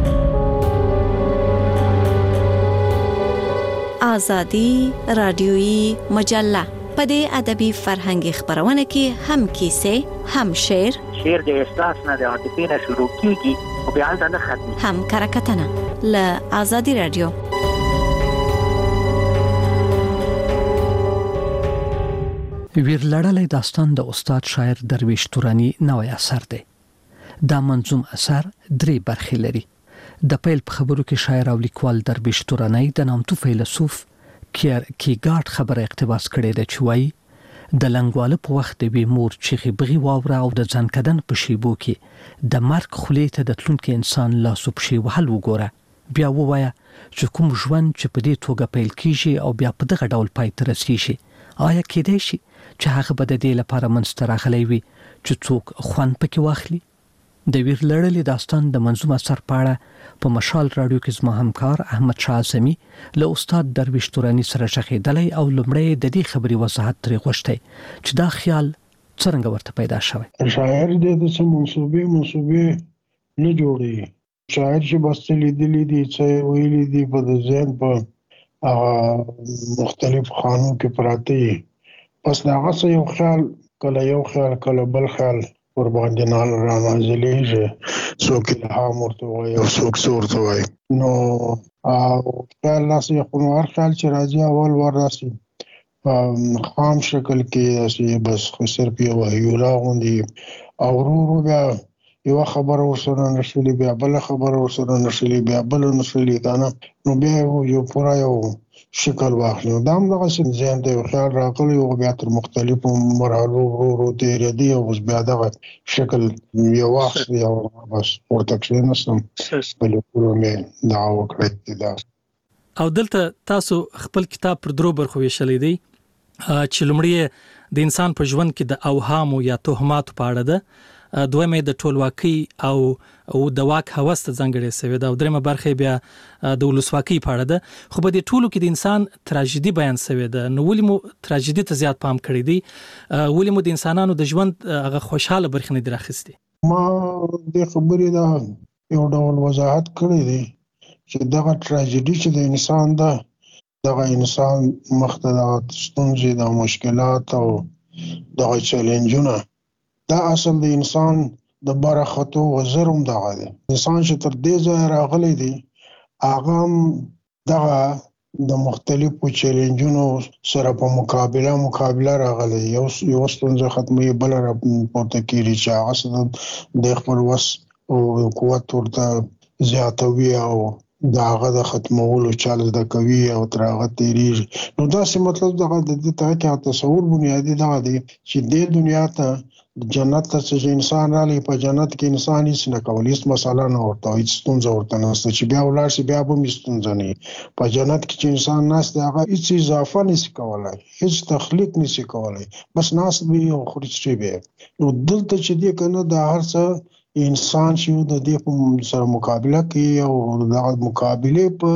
آزادي رادیویی مجله په دې ادبي فرهنګي خبرونه کې هم کیسې هم شعر شعر د احساس نه د عاطفې نه شروع کیږي او بیا نه ختمي هم کرکټنه ل آزادي رادیو. ویرلړلې داستان د استاد شاعر درویش تورانی نوې اثر دی. دا منظوم اثر درې برخې لري. د پیل په خبرو کې شاعر او لیکوال درویش تورانی د نامتو فیلسوف کیر کیګارډ خبره اقتباس کړې ده چې وایي د لنګواله په وخت د مور چیخي بغي واوره او د ځنکدن په شیبو کې د مرګ خولې ته د تلونکو انسان لاسو په شی وهل وګوره بیا ووایه چې کوم ژوند چې په دې توګه پیل کیږي او بیا په دغه ډول پای ته رسیږي آیا کېدای شي چې هغه به د دې لپاره منځته راغلی وي چې څوک خوند پکې واخلي. د ویرلړلې داستان د منظوم اثر په اړه په مشال رادیو کې زما همکار احمد شاه اعظمي له استاد درویش تورانی سره شخېدلی او لومړی د دې خبرې وضاحت ترې غوښتی چې دا خیال څرنګه ورته پیدا شوی. شاعر دې د څه منصوبې منصوبې نه جوړي. شاعر چې بس لیدلی دي چې ویلي دي په د ذهن په مختلف خانو کې پراته پس دا غوښه یو خیال کله یو خیال کله بل خیال ور باندې نال را نازلېږي څوک الهام ورته وایي او څوک څور ته وایي نو او خیال لاس یې خو هر خیال چې راځي اول ور راسي په خام شکل کې اسی بس خو صرف یو وایولا غوندي او ورو ورو بیا یو خبر ورسره نشلی بیا بل خبر ورسره نشلی بیا بل نشلی کنه نو بیا یو پورا یو شکل واخلي دا هم دغه ځین ته خیال راغلی او بیا تر مختلفو مرحلو ورو ورو تیر دی او بیا دغه شکل یو واخلي او بس ورته کښینستم بل کولو مې دا وکړه دا او دلته تاسو خپل کتاب پر درو برخو ویشلې دی چې لومړی د انسان په ژوند کې د اوهام یا توهمات په اړه ده، دویمه د ټولواکۍ او او د واک هوس ته ځانګړې شوی ده، او دریمه برخه بیا د ولسواکۍ په اړه ده. خو په دې ټولو کې د انسان تراژیدي بیان شوی ده. نو ولې مو تراژیدي ته زیات پام کړی دی؟ ولې مو د انسانانو د ژوند هغه خوشاله برخه نه درخستی؟ ما د خبرې دا یو ډول وضاحت کړی دی چې دغه تراژیدي چې د انسان ده، دغه انسان مخته د ستونزې، د مشکلات او دغه چیلنجونه، دا اصل د انسان د برخطو وزرم دغه دی. انسان چې تر دې ځای راغلی دی، هغه دغه د مختلفو چیلنجونو سره په مقابله مقابله راغلی. یو یو ستونزه ختموي، بل را پورته کیږي چې هغه د خپل وس او قوت ورته زیاتوي او دا هغه د ختمولو چال د کوي او تر هغه تیریږي. نو دا څه مطلب دغه د دې ته کې تصور بنیادی دغه دی چې د دنیا ته جنت ته چې انسان رالی، په جنت کې انسان هیڅ نه کوي، هیڅ مسله نه ورته، هیڅ ستونزه ورته نشته چې بیا ولاړ شي بیا به مې ستونزه نه. په جنت کې چې انسان نشته، هغه هیڅ اضافه نشي کولای، هیڅ تخلیق نشي کولای، بس ناست وي او خوري شي به. نو دلته چې دی کنه د هر څه انسان چې د دې په سره مقابله کوي او د مقابله په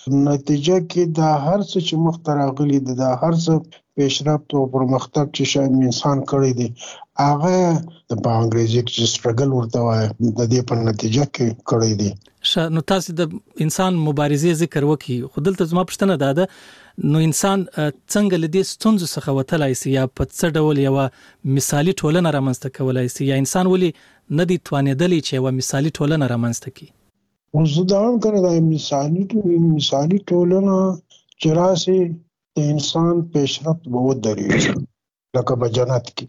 نتیجه کې د هر څه چې مخترغلي د هر څه پیشرفت او پرمختګ چې شاید انسان کړی دی، هغه د په انګریزي کې سټرګل ورته وایي، د دې په نتیجه کې کړی دی. ش نو تاسو د انسان مبارزې ذکر وکي، خو دلته زما پوښتنه ده ده نو انسان څنګه لدې ستونزو څخه وتلای شي، یا په څه ډول یو مثالي ټولنه رامنځته کولای شي، یا انسان ولې نه دی توانېدلی چې یو مثالي ټولنه رامنځته کړي؟ اوس دا هم کنه دا مثالي مثالي ټولنه چې راشي د انسان پیشرفت به ودرېږي لکه په جنت کې.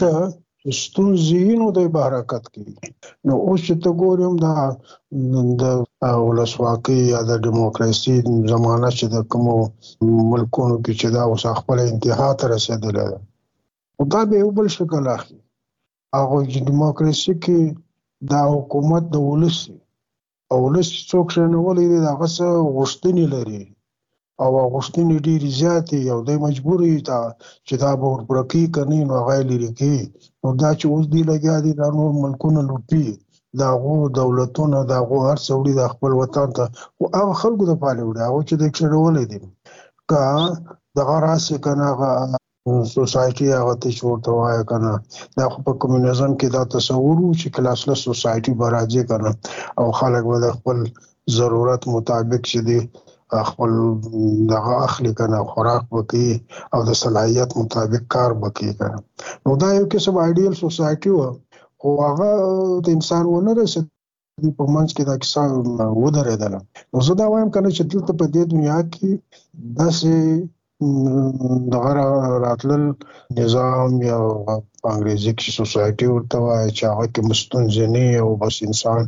دلته ستونزې نو د حرکت کوي. نو اوس چې ته ګورم دا د ولسواکۍ یا د ډیموکراسي زمانه چې د کومو ملکونو کې چې دا اوس خپل انتها ته رسېدلې ده، او دا به یو بل شکل اخلي. هغه چې ډیموکراسي کې دا حکومت د ولس او ولس څوک شنولې دي، هغه څه غوښتنې لري او غوښتنې ډېرې زیاتې، او دی مجبور وي چې دا به ورپرکي کني، نو هغه یې لرې کوي. نو دا چې اوس دی لګیا دي دا نور ملکونه لوټي، د هغو دولتونه د هغو هر څه وړي د خپل وطن ته، خو هغه خلکو دپاره وړي، هغه چې دی شنولې دي. که دغه راسې که نه هغه سوسایټي هغه ته چې ورته وایه که نه، دا خو په کمیونیزم کې دا تصور و چې کلاسلس سوسایټي به راځي که نه، او خلک به د خپل ضرورت مطابق چې دی خپل دغه اخلي که نه، خوراک به کوي او د صلاحیت مطابق کار به کوي که نه. نو دا یو قسم آیډیل سوسایټي وه، خو هغه د انسان ونه رسېدي، په منځ کې دا کیسه ودرېدله. نو زه دا وایم که نه چې دلته په دې دنیا کې داسې دغه راتلل نظام یا په انګریزي کې سوسایټي ورته وایي چې هغه کې ستونزې نه او بس انسان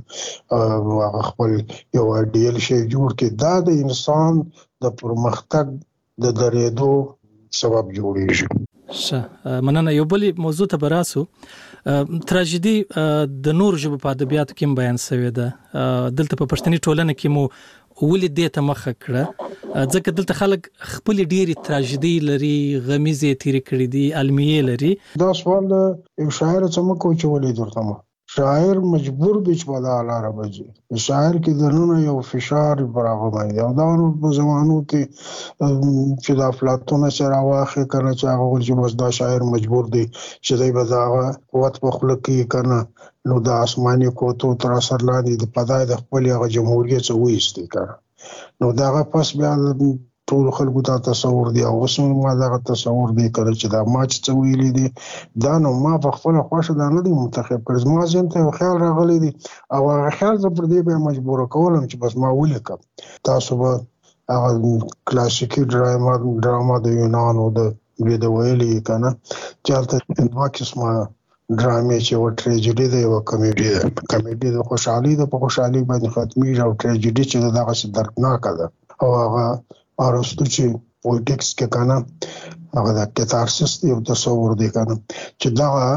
هغه خپل یو ایډیل شی جوړ کړي، دا د انسان د پرمختګ د درېدو سبب جوړېږي. ښه، مننه. یو بل موضوع ته به راسو. تراژیدي د نورو ژبو په ادبیاتو کې هم بیان شوې ده. دلته په پښتني ټولنه کې مو ولې دې ته مخه کړه؟ ځکه دلته خلک خپلې ډېرې تراژیدي لري، غمیزې تېرې کړي دي، المیې لري. دا سوال یو شاعر څه مه کوو چې ولې درته مه. شاعر مجبور دی چې په دغه لاره وځي. شاعر کې دننه یو فشار پر هغه باندې، او دا نور په زمانو کې چې د افلاطون چې راواخلي که نه، چې هغه وایي چې بس دا شاعر مجبور دی چې دی به د هغه قوت په خوله کې که نه، نو د آسماني کوتو تر اثر لاندې د پدای د خپلې هغه جمهوریت څه وایستې که نه، نو د هغه پس بیا ټول خلکو ته تصور دی، او اوس ما دغه تصور دی کړی چې دا ما چې څه ویلي دي دا نو ما په خپله خوښه دا نه دی منتخب کړی، زما ذهن ته یو خیال راغلی دی، او هغه خیال زه پر دې بیا مجبوره کولم چې بس ما ولیکم. تاسو به هغه کلاسیکي ډراما ډراما د یونانو د د ویلي که نه، چې هلته دوه قسمه ډرامې چې یوه ټریجډي ده، یوه کمیډي ده. کمیډي د خوشحالي ده، په خوشحالي باندې ختمیږي، او ټریجډي چې ده دغسې دردناکه ده، او هغه ارسطو چې پویټکس کې که نه، هغه د کتارسس یو تصور دی که نه، چې دغه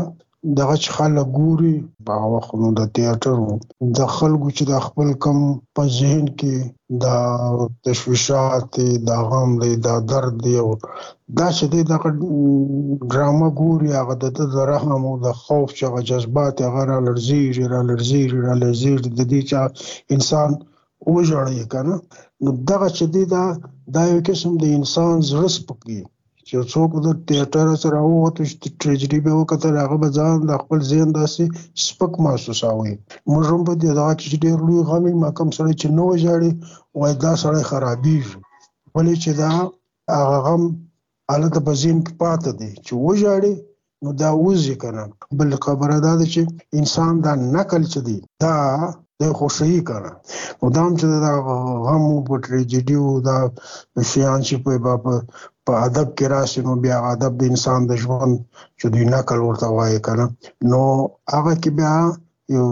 دغه چې خلک ګوري هغه وخت نو د تیاتر د خلکو چې د خپل کم په ذهن کې د تشویشات د غم دی د درد دی او دا چې دی دغه ډرامه ګوري هغه د رحم او د خوف چې هغه جذبات هغه را لړزیږي را لړزیږي را لړزیږي د دې چې انسان وژړی که نه نو دغه چې دی دا دا یو قسم د انسان زړه سپکوي چې څوک د تیاتر سره ووتو چې ټریجډي به وکتل هغه به ځان د خپل ذهن داسې سپک محسوسوي. موږ هم په دې دغه کې چې ډېر لوی غم وي ما کوم سړی چې نه وژاړي وایي دا سړی خرابېږي ولې چې دا هغه غم هلته په ذهن کې پاته دی چې وژاړي نو دا وځي که نه. بل خبره دا ده چې انسان دا نقل چې دی دا د خوشحالي که نه نو دا هم چې دا غم په ټریجډي او دا شیان چې په په ادب کې راشي نو بیا ادب د انسان د ژوند چې دوی نقل ورته وایي که نه نو هغه کې بیا یو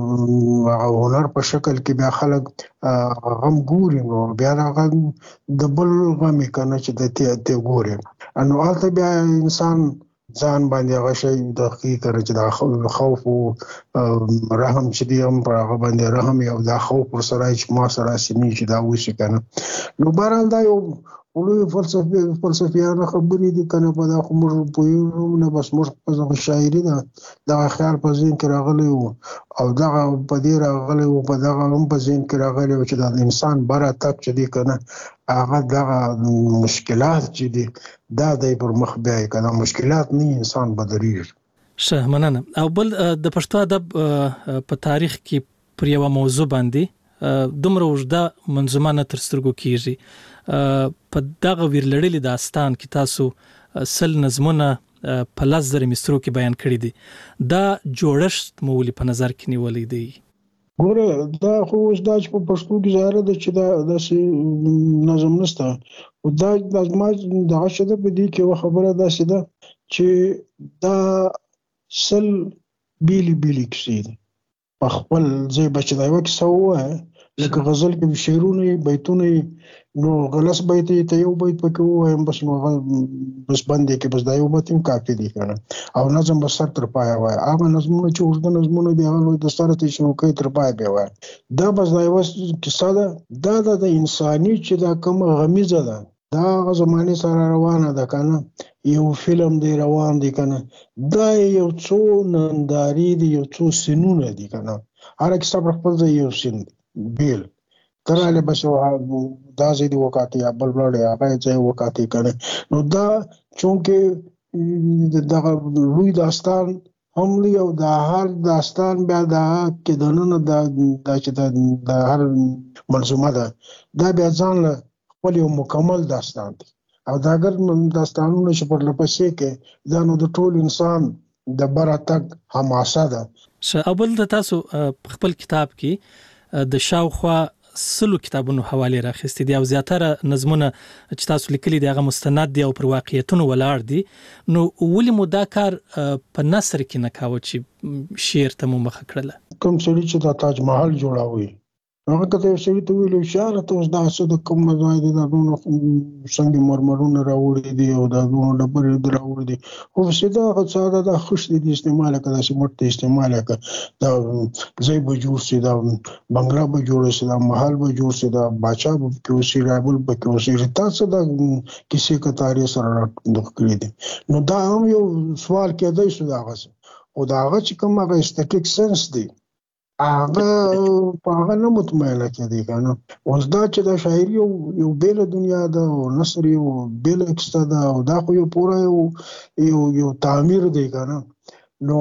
هنر په شکل کې بیا خلک غم ګوري نو بیا هغه د بل غم یې که نه چې د ته ګوري نو هلته بیا انسان ځان باندې هغه شی دقیق کړي چې دا خوف او رحم چې دی هم پر هغه باندې رحم او دا خوف پر سره چې ما سره سینې چې دا وشي که نه نو بهرحال دا یو ولوی فلسفي فلسفیانه خبرې دي که نه په دا خو موږ پوهېږو نه بس موږ په شاعري ده دغه خیال په ذهن کې راغلی و او دغه په دې راغلی و په دغه هم په ذهن کې راغلی و چې د انسان بره تک چې دی که نه هغه دغه مشکلات چې دي دا دی پر مخ بیایي که دا مشکلات نه انسان بدلېږي. ښه مننه. او بل د پښتو ادب په تاریخ کې پر یوه موضوع باندې دومره اوږده منظومه نه تر سترګو کېږي په دغه ویرلړلي داستان کې تاسو سل نظمونه په لس زره مصرو کې بیان کړي دي دا جوړښت مو ولې په نظر کې نیولی دی؟ ګوره دا خو اوس دا چې په پښتو کې ظاهره ده چې دا داسې نظم نشته او دا زما دغه څه ده په دې کې یوه خبره داسې ده چې دا سل بیلې بیلې کیسې دي په خپل ځای به چې دا یوه کیسه ووایه لکه غزل کې شعرونه یې بیتونه یې نو غلس بیت یې ته یو بیت پکې ووایم بس نو بس بندې کې بس دا یو بیت هم کافي دی که نه او نظم به سر تر پایه وایه هغه نظمونه چې اوږده نظمونه دي هغه لوی د سره ته شروع کوي تر پایه بیا وایه دا بس دا یوه کیسه ده دا د د انساني چې دا کومه غمیزه ده دا هغه زمانې سره روانه ده که نه یو فلم دی روان دی که نه دا یو څو نندارې دي یو څو سینونه دي که نه هره کیسه پر خپل ځای یو سین دی بیل تراله بس دا ځای دی وکاتې یا بل ولاړې هغه ځای وکاتې که نه نو دا چونکې دغه لوی داستان هم دی او د هر داستان بیا د کې دننه دا چې د هر منظومه ده دا بیا ځان له خپل یو مکمل داستان دی او دا اگر داستانونه چې پر لپسې کې دا نو د ټول انسان د بره تګ حماسه ده. ښه. او بل د تاسو خپل کتاب کې د شاوخوا سلو کتابونو حواله راخستې دي او زیاتره نظمونه چې تاسو لیکلي دي هغه مستند دي او پر واقعیتونو ولاړ دي نو ولې مو دا کار په نثر کې نه کاوه چې شعر ته مو مخه کړله؟ کوم سړي چې دا تاج محل جوړاوي هغه کته یو سړي ته ویلو اشاره ته اوس دا څه د کوم ځای دی دا نو څنګه مرمرونه راوړي دي او دا نو ډبرې د راوړي دي خو سیده هغه څه دا خوش دي استعمال کړه چې مټ استعمال کړه دا ځای به جوړ شي دا بنگلا به جوړ شي دا محل به جوړ شي دا باچا به کې شي رابل به کې شي تاسو دا کسی کتاري سره دغه کړی دي نو دا هم یو سوال کېدای شي دا غوښه او دا هغه چې کوم هغه استټیک سنس دی هغه په هغه نه مطمئنه کېدی که نه اوس دا چې دا شاعري یو بیله دنیا ده او نثر یو بیله کیسه ده او دا خو یو پوره یو یو یو تعمیر دی که نه نو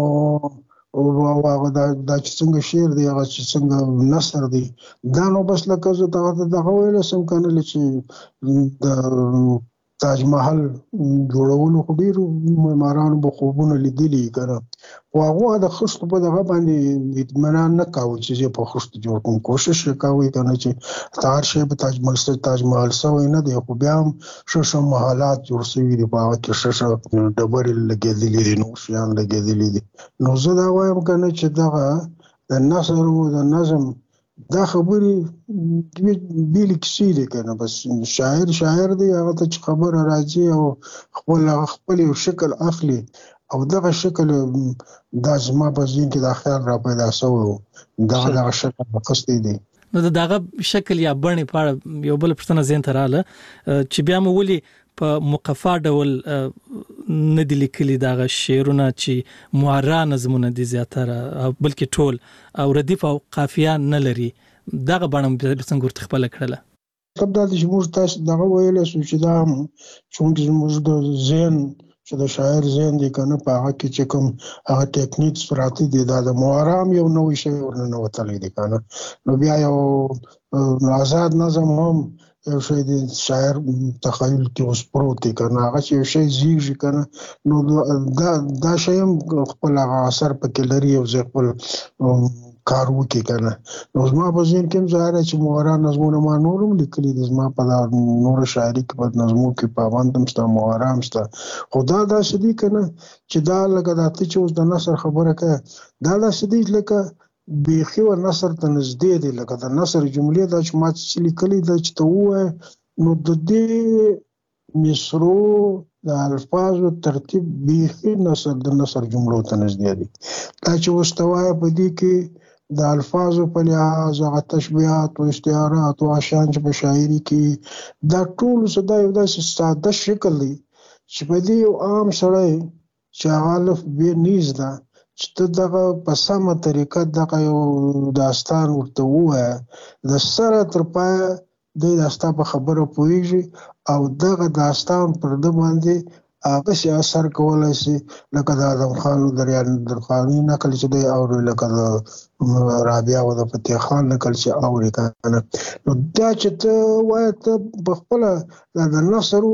هغه دا چې څنګه شعر دی هغه چې څنګه نثر دی دا نو بس لکه زه دغه دغه ویلی سم که نه چې د تاج محل جوړولو خو ډېرو معمارانو به خوبونه لیدلي که نه خو هغو د خښتو په دغه باندې اطمینان نه کاوه چې زه په خښتو جوړ کړم کوشش یې کوئ که نه چې هر شی به تاج محل تاج محل سوی نه دی خو بیا هم ښه ښه محلات جوړ سوي دي په هغه کې ښه ښه ډبرې لګېدلي دي نور شیان لګېدلي دي نو زه دا وایم که نه چې دغه د نثر او د نظم دا خبرې بیلې کیسې دي که نه بس شاعر شاعر دی هغه ته چې خبره راځي او خپل خپل یو شکل اخلي او دغه شکل د زما په ذهن کې د خیال را پیدا شو دغه دغه شکل مخستې دي. نو دغه شکل یا بڼې په اړه یو بل پوښتنه ذهن ته رااله چې بیا مو ولي په مقفا ډول نه دي لیکلي دغه شعرونه چې معرا نظمونه دي زیاتره بلکې ټول او ردیف او قافیه نه لري، دغه بڼه څنګه ورته خپل کړله؟ سب دا چې موږ تاسو دغه ویل سو چې دا چونکې موږ د ذهن چې د شاعر ذهن دی کنه په هغه کې چې کوم هغه ټیکنیکس پراته دي دا د معرام یو نوې شی ورننه وتلی دی کنه، نو بیا یو آزاد نظم هم یو شی د شاعر تخیل کې اوس پروت دی کنه، هغه چې یو شی زیږي کنه نو دا دا شی هم خپل هغه اثر پکې لري او زه خپل کار وکړي کنه. نو زما په ذهن کې هم ظاهره چې معرا نظمونه ما نورم لیکلي دي، زما په نور شاعري کې په نظمو کې پابند هم شته، معرا هم شته، خو دا داسې دي کنه چې دا لکه دا ته چې اوس د نثر خبره کوي دا داسې دي لکه بیخي و نثر ته نږدې دي، لکه د نثر جملې دا چې ما چې لیکلي دا چې ته ووایې نو د دې مصرو د الفاظو ترتیب بیخي نثر د نثر جملو ته نږدې دي. دا چې اوس ته وایې په دې کې د الفاظو په لحاظ هغه تشبیهات او استعارات او اشعار چې په شاعري کې دا ټول څه دا یو داسې ساده شکل دی چې په دې یو عام سړی چې هغه الف ب نیز ده چې ته دغه په سمه طریقه دغه یو داستان ورته ووایه د سره تر پایه دی داستا په خبره پوهېږي او دغه داستان پر ده باندې هغه سي اثر کولای شي لکه د آدم خان او دریان درخاني نقل چې دی او لکه د رابعه او د فتح خان نقل چې اوري کنه. نو دا چې ته وایې ته په خپله د نثر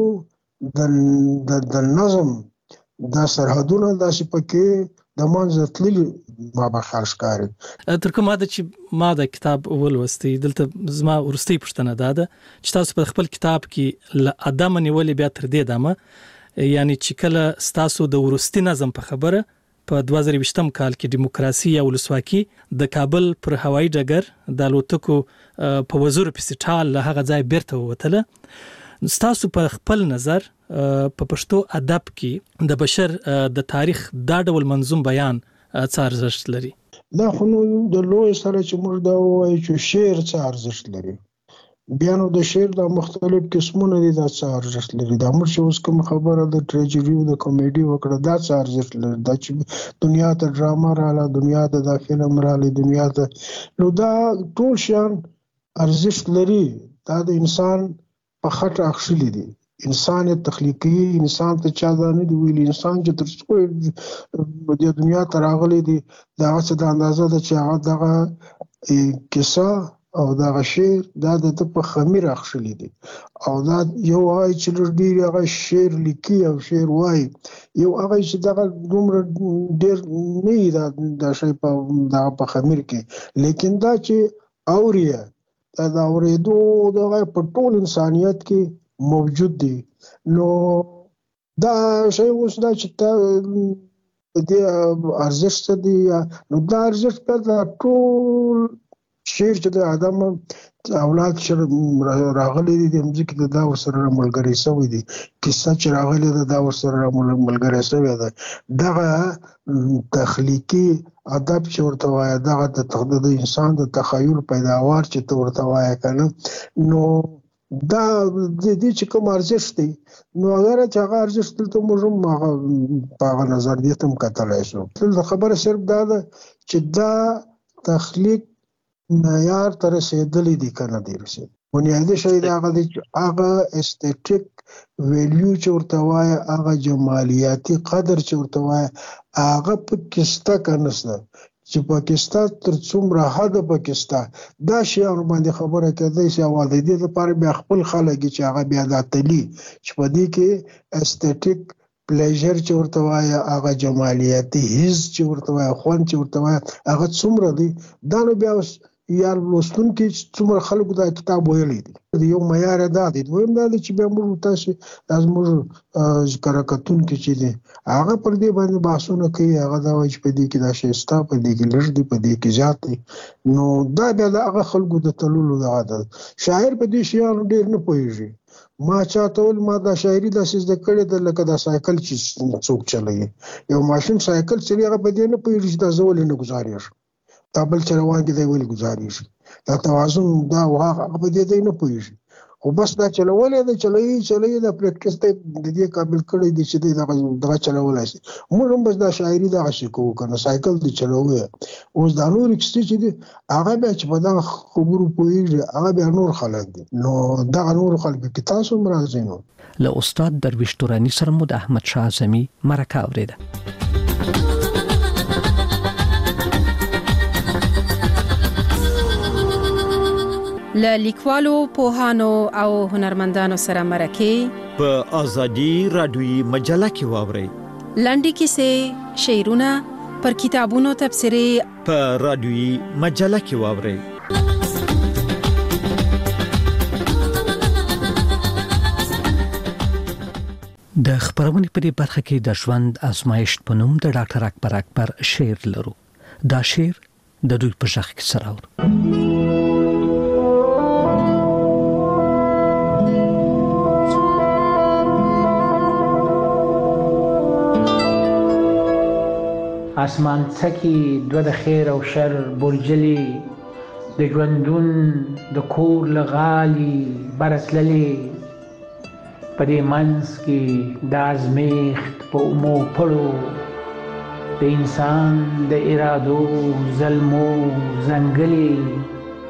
د د نظم دا سرحدونه داسې پکې د منځه تللي ما به خیال ښکاري. تر کومه حده چې ما د کتاب ولوستی دلته زما وروستۍ پوښتنه دا ده چې تاسو په خپل کتاب کې له ادمه نیولې بیا تر دې دمه یعنی چې کله ستاسو د وروستي نظم په خبره په دوه زره یوویشتم کال کې دیموکراسي او ولسواکي د کابل پر هوایي ډګر د الوتکو په وزر پسې ټال له هغه ځای بیرته ووتله، ستاسو په خپل نظر په پښتو ادب کې د بشر د تاریخ دا ډول منظوم بیان څه ارزښت لري؟ دا خو نو د لوی سره چې موږ دا ووایو چې شعر څه ارزښت لري، بیا نو د شعر د مختلف قسمونه دي دا څه ارزښت لري، دا موږ چې اوس کوم خبره د ټریجډي او د کامیډي وکړه دا څه ارزښت لري، دا چې دنیا ته ډراما رااله، دنیا ته دا فلم رااله، دنیا ته نو دا ټول شیان ارزښت لري، دا د انسان په خټه اخښلي دي، انسان تخلیقي انسان ته چا دا نه دی ویلي، انسان چې تر څو د دنیا ته راغلی دی دا هغه څه د اندازه ده چې هغه دغه کیسه او دغه شعر دا د ته په خمیر اخښلي دي او دا یو هغه چې لږ ډېر هغه شعر لیکي او شعر وایي، یو هغه چې دغه دومره ډېر نه وي دا دا شی په دغه په خمیر کې، لیکن دا چې اوري دا د اورېدو دغه په ټول انسانیت کې موجود دی. نو دا شی اوس دا چې ته دې ارزښت دی نو دا ارزښت په دا ټول شعر چې د آدم اولاد چې راغلی دي د مځکې ته دا ورسره ملګری شوی دي، کیسه چې راغلې ده دا ورسره ملګری شوې ده، دغه تخلیقي ادب چې ورته وایه دغه د انسان د تخیل پیداوار چې ته ورته وایه که نه نو دا د دې چې کوم ارزښت دی نو اگر چې هغه ارزښت دلته موږ هم هغه په هغه نظریې ته هم کتلی شو. دلته خبره صرف دا ده چې دا تخلیق معیار ته رسېدلی دی که نه دی رسېدلی، بنیادي شی د هغه دی چې هغه استیټیک ویلیو چې ورته وایه، هغه جمالیاتي قدر چې ورته وایه هغه پکې شته که نه شته، چې پاکستان تر څومره حده پاکستان دا شیانو باندې خبره کېدی شي او د دې لپاره بیا خپل خلک چې هغه بیا دا تلي چې په دې کې استیټیک پلیژر چې ورته وایه، هغه جمالیاتي حس چې ورته وایه، خوند چې ورته وایه هغه څومره دی، دا نو بیا یا لوستونکي څومره خلکو دا کتاب ویلی دی یو معیار دا دی. دویم دا دی چې بیا موږ تاسو از موږ کره کتونکي چې دی هغه پر دې باندې بحثونه کوي، هغه دا وایي چې په دې کې دا شی شته، په دې کې لږ دی، په دې کې زیات دی، نو دا بیا د هغه خلکو د تللو دغه ده. شاعر په دې شیانو ډېر نه پوهېږي ما چاته ول ما دا شاعري داسې زده کړې ده لکه دا سایکل چې څوک چلوي یو ماشوم سایکل چلوي هغه په دې نه پوهېږي چې دا زه ولې نه ګزارېږم دا بل چې روان دی دی ولې ګزارېږي دا توازن دا هغه په دې دی نه پوهېږي خو بس دا چلولې ده چلوي چلوي دا پریکټس ته د دې قابل کړی دی چې دی دغه دغه چلولی شي موږ هم بس دا شاعري دغسې کوو که نه سایکل دی چلوو اوس دا نور کیسې چې دي هغه بیا چې په دغه خبرو پوهېږي هغه بیا نور خلک دي نو دغه نور خلک کې تاسو هم راځئ نو له استاد درویش توراني سره مو د احمدشاه اعظمي مرکه اورېده. له لیکوالو پوهانو او هنرمندانو سره مرکه په ازادي رادیوي مجله کې واورئ. لنډې کیسې، شعرونه، پر کتابونو تبصرې په رادیوي مجله کې واورئ. د خبرونې په دې برخه کې د ژوند آزمایښت په نوم د ډاکټر اکبر اکبر شعر لرو. دا شعر د دوی په ژغ کې سره اورو. اسمان څکی دو د خیر او شر برجلی د ژوندون د کور لغالی برتللی په دې منځ کې د ازمیښت په اومو پړو د انسان د ارادو ظلمو ځنګلي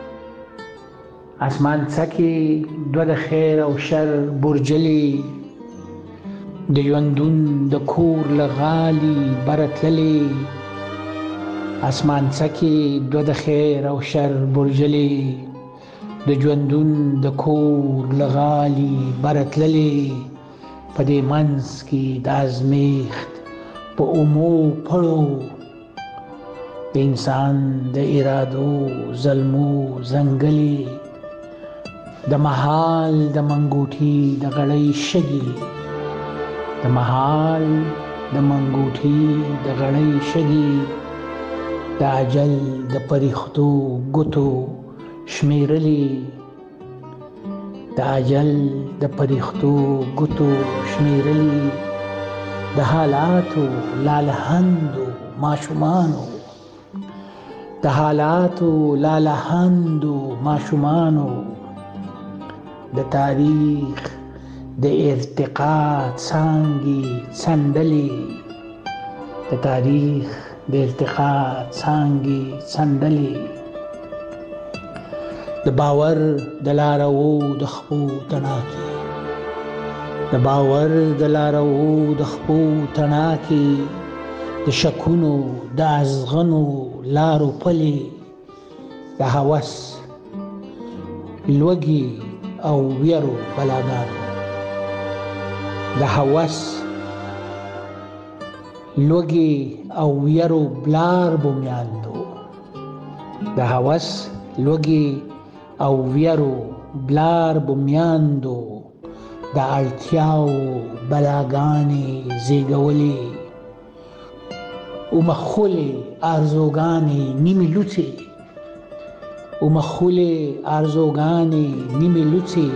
اسمان څکی دو د خیر او شر برجلی د ژوندون د کور لغالی برتللی اسمان څکی دو د خیر او شر برجلی د ژوندون د کور لغالی برتللی په دې منځ کې د ازمیښت په اومو پړو د انسان د ارادو ظلمو ځنګلي د مهال د منګوټي د غړۍ شګي د مهال د منګوټي د غړۍ شګي د اجل د پرښتو ګوتو شمیرلی د اجل د پرښتو ګوتو شمیرلی د حالاتو لالهندو ماشومانو د حالاتو لالهندو ماشومانو د تاریخ د ارتقا څانګې څنډلې د تاریخ د ارتقا څانګې څنډلې د باور د لارو د خپو تڼاکې د باور د لارو د خپو تڼاکې د شکونو د ازغنو لارو پلې د هوس لوږې او ویرو بلاګانو د هوس لوږې او ویرو بلار بومیاندو د هوس لوږې او ویرو بلار بومیاندو د اړتیاو بلاګانې زیږولې ومخولې ارزوګانې نیمې لوڅې ومخولې ارزوګانې نیمې لوڅې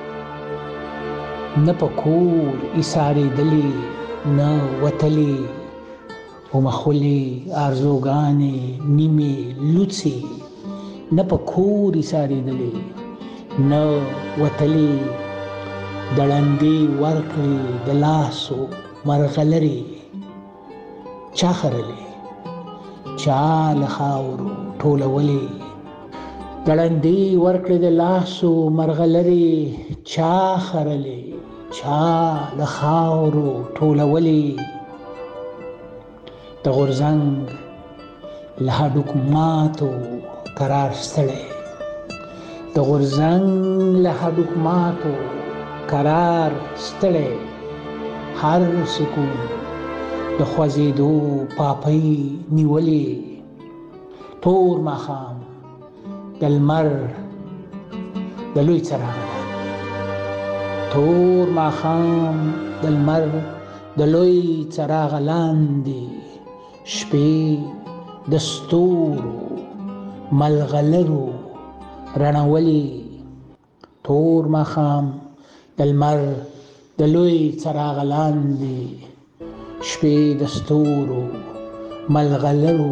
نه په کور ایسارېدلې نه وتلې ومخولې ارزوګانې نیمې لوڅې نه په کور ایسارېدلې نه وتلې د ړندې ورکړې د لاسو مرغلرې چا خرلې چا له خاورو ټولولې د ړندې ورکړې د لاسو مرغلرې چا خرلې چا له خاورو ټولولې د غورځنګ له هډوکو ماتو قرار ستړی د غورځنګ له هډوکو ماتو قرار ستړی هر سکون د خوځېدو پاپۍ نیولې تور ماښام د لمر د لوی څراغ تور ماښام د لمر د لوی څراغ لاندې شپې د ستورو ملغلرو رڼولې تور ماښام د لمر د لوی څراغ لاندې شپې د ستورو ملغلرو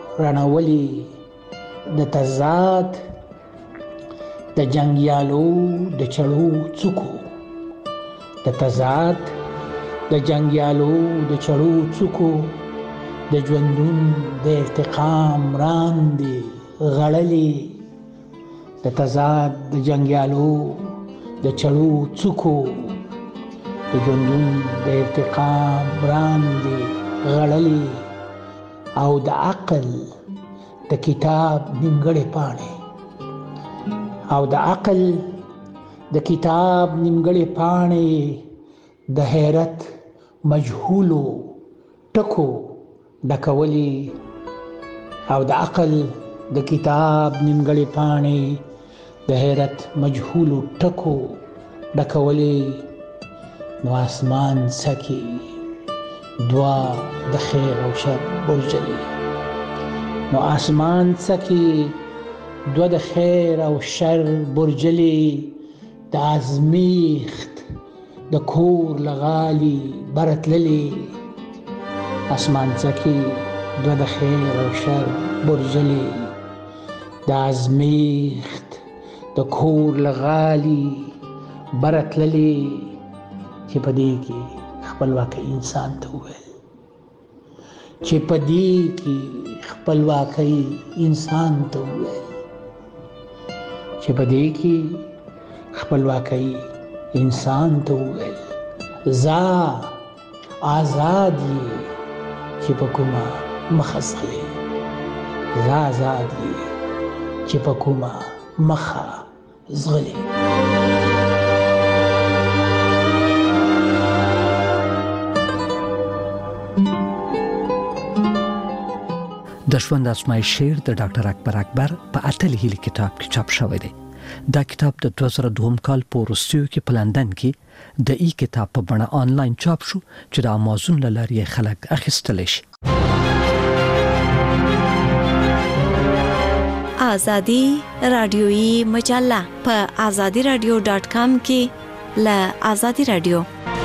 رڼولې د تضاد د جنګیالو د چړو څوکو د تضاد د جنګیالو د چړو څوکو د ژوندون د ارتقام راندې غړلې د تضاد د جنګیالو د چړو څوکو د ژوندون د ارتقام راندې غړلې او د عقل د کتاب نیمګړې پاڼې او د عقل د کتاب نیمګړې پاڼې د حیرت مجهولو ټکو ډکولې او د عقل د کتاب نیمګړې پاڼې د حیرت مجهولو ټکو ډکولې نو آسمان سکی دوا د خیر او شر برجلې نو آسمان سکی دوا د خیر او شر برجلې د ازمیخت د کور لغالی برتللې اسمان سکی دوا د خیر او شر برجلې د ازمیخت د کور لغالی برتللې چې پدې کې خپلواکي انسان ته وویل چې پدې کې خپلواکي انسان ته وویل چې پدې کې خپلواکي انسان ته وویل زا آزاد یې چې په کومه مخه ځغلې زا آزاد یې چې په کومه مخه ځغلې د ژوند اسماعیل شعر د ډاکټر اکبر اکبر په اتل هیل کتاب کې چاپ شوی دی. دا کتاب د دوه زره دوه کال په وروستیو کې په لندن کې د ای کتاب په بڼه آنلاین چاپ شو چې د امازون له لارې خلک اخیستلی شي. آزادی رادیویی مجله په آزادی رادیو ډاټ کام کې له آزادی رادیو.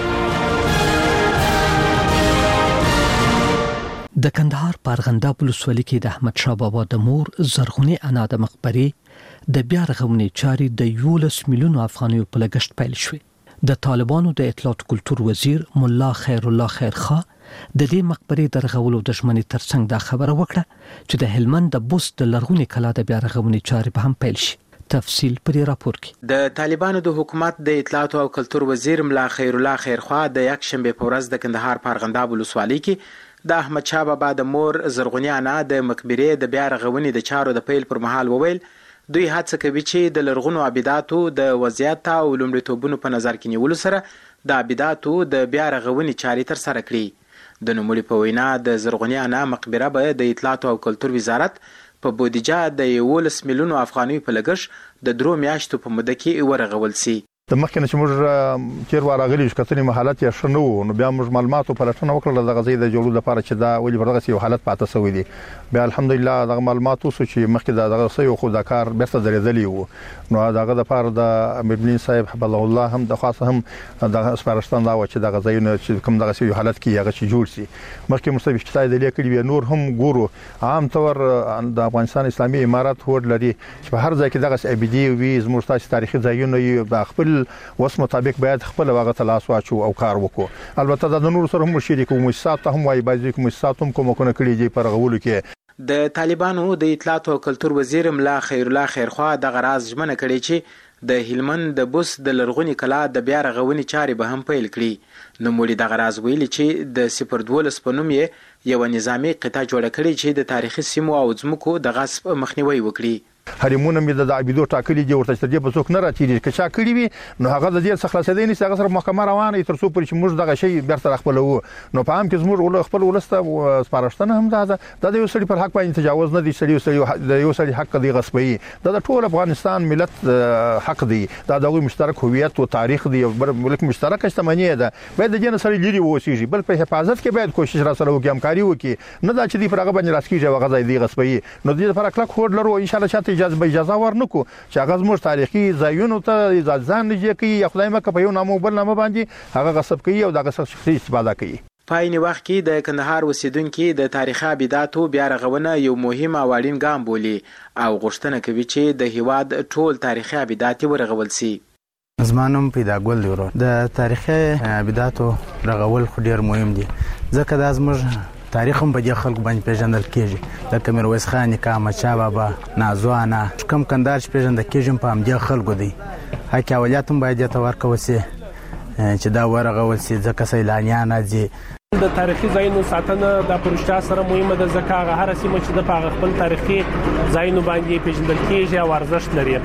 د کندهار پارغنداب ولسوالۍ کې د احمد شاه بابا د مور زرغونې انا د مقبرې د بیا رغونې چارې د یولس میلیونو افغانیو په لګښت پیل شوې. د طالبانو د اطلاعات کلتور وزیر مولا خیر الله خیرخوا د دې مقبرې د رغولو د ژمنې ترڅنګ دا خبره وکړه چې د هلمند د بوست د لرغونې کلا د بیا رغونې چارې به هم پیل شي. تفصیل پر راپور کې. د طالبانو د حکومت د اطلاعات او کلتور وزیر مولا خیر الله خیرخوا د یک شنبه په ورځ د کندهار پارغنداب ولسوالۍ کې د احمد شاه بابا د مور زرغونې انا د مقبرې د بیا رغونې د چارو د پیل پر مهال وویل دوی هڅه کوي چې د لرغونو ابیداتو د وضعیت او لومړیتوبونو په نظر کې نیولو سره د ابیداتو د بیا رغونې چارې تر سره کړي. د نوموړي په وینا د زرغونې انا مقبره به د اطلاعات او کلتور وزارت په بودیجه د یولس میلیونو افغانیو په لګښت د درو میاشتو په موده کې ورغول سي. د مخکنه چې موږ چیر وراغلی شو کتنې حالت یې شنو نو بیا موږ معلوماتو پلټنه وکړه د غزې د جوړولو لپاره چې دا ولې ورغه یو حالت پاتې شوی دی. بیا الحمدلله د معلوماتو چې مخکې د غزې یو خو د کار بیرته درېدلی وو نو داغه د لپاره د امیر بن صاحب حب الله الله هم د خاصه هم د سپارښتنه دا و چې د غزې نه چې کوم دغه یو حالت کې هغه چې جوړ شي. مخکې مستبیح کتای د لیکلي نور هم ګورو عام طور د افغانستان اسلامي امارات هوډ لري چې په هر ځای کې دغه ابدي وي زموږ تاسو تاریخي ځایونه یې خپل وس مطابق باید خپل واغه تلاش واچو او کار وکړو. البته د نور سره هم شریک مؤسسات هم وای بایي مؤسسات هم کوم کنه کړی دی پر غولو کې. د طالبانو د اطلاعات او کلتور وزیر مولا خیر الله خیرخوا د غراز ژمنه کړې چې د هلمند د بوس د لرغونی کلا د بیا رغونې چارې به هم پیل کړي. نو مولي د غراز ویلي چې د صفر دولس په نوم یې یو نظامی قطعه جوړ کړي چې د تاریخي سیمو او ځمکو د غصب مخنیوي وکړي. حریمونه مې د عبیدو ټاکلي دي ورته چې په څوک نه راچېږي که چا کړي وي نو هغه د دې څخه خلاصېدی نشي هغه سره محکمه روانه تر څو پورې چې موږ دغه شی بیرته خپلوو. نو په عام کې زموږ خپل ولسته سپارښتنه هم ده د یو سړي پر حق باندې تجاوز نه دی سړي د یو سړي حق دی غصبي د ټول افغانستان ملت حق دی دا د مشترک هویت او تاریخ دی ملک مشترک شتمنۍ ده باید د جن سړي لري ووسیږي بل په حفاظت کې باید کوشش را سره وکړي همکاري وکړي نه دا چې دی پر هغه باندې راسکیږي هغه ځای دی غصبي. نو د دې لپاره کلک هوډ لرو ان شاء الله چې اجازه اجازه ورنکو چې هغه زموږ تاریخي ځایونو ته ځان نږدې کوي یا خدای مکه په یو نامو بل نامه باندې هغه غصب کوي او دغه شخصي استفاده کوي. په عین وخت کې د کندهار اوسیدونکو د تاریخي ابداتو بیا رغونه یو مهم او اړین ګام بولي او غوښتنه کوي چې د هیواد ټول تاریخي ابدات ورغول شي. زمانم پیدا ګل دی ورو د تاریخي ابداتو رغول خو ډیر مهم دي ځکه د زموږ تاریخ هم په خلکو باندې پیژندل کیږي لکه میرویس خان نیکه احمدشاه بابا نازو انا کم کندهار چې پیژندل کیږي په همدې خلکو دی حق اولیات هم باید ته ورکول شي چې دا ورغول شي ځکه سیلانیان راځي. د تاریخي ځایونو ساتنه د پروژه سره مهمه ده ځکه هغه هر سیمه چې د پاغ خپل تاریخي ځایونو باندې پیژندل کیږي او ارزښت لري.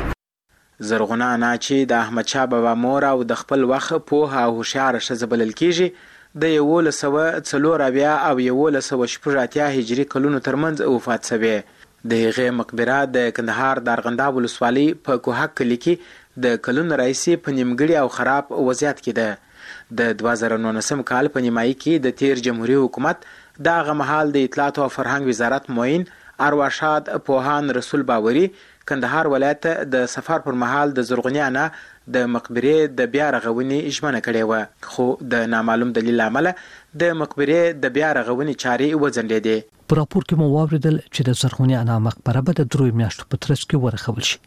زرغونه انا چې د احمدشاه بابا مور او د خپل وخت په او هوښیار ښځه بلل کیږي د یولس سوه څلور اویا او یولس سوه شپږ اتیا هجري کلونو ترمنځ وفات شوې. د هغې مقبره د کندهار د ارغنداب ولسوالۍ په کوهک کلي کې د کلونو راهیسې په نیمګړي او خراب وضعیت کې ده. د دوه زره نولسم کال په نیمایي کې د تیر جمهوریت حکومت د هغه مهال د اطلاعات او فرهنګ وزارت معین ارواښاد پوهان رسول باوري کندهار ولایت د سفر پر مهال د زرغونې انا د مقبرې د بیا رغونې ژمنه کړې وه خو د نامعلوم دلیل له امله د مقبرې د بیا رغونې چارې وځنډېدې. په راپور کې مو واوریدل چې د زرغونې انا مقبره به د دروي میاشتو په ترڅ کې ورغول شي.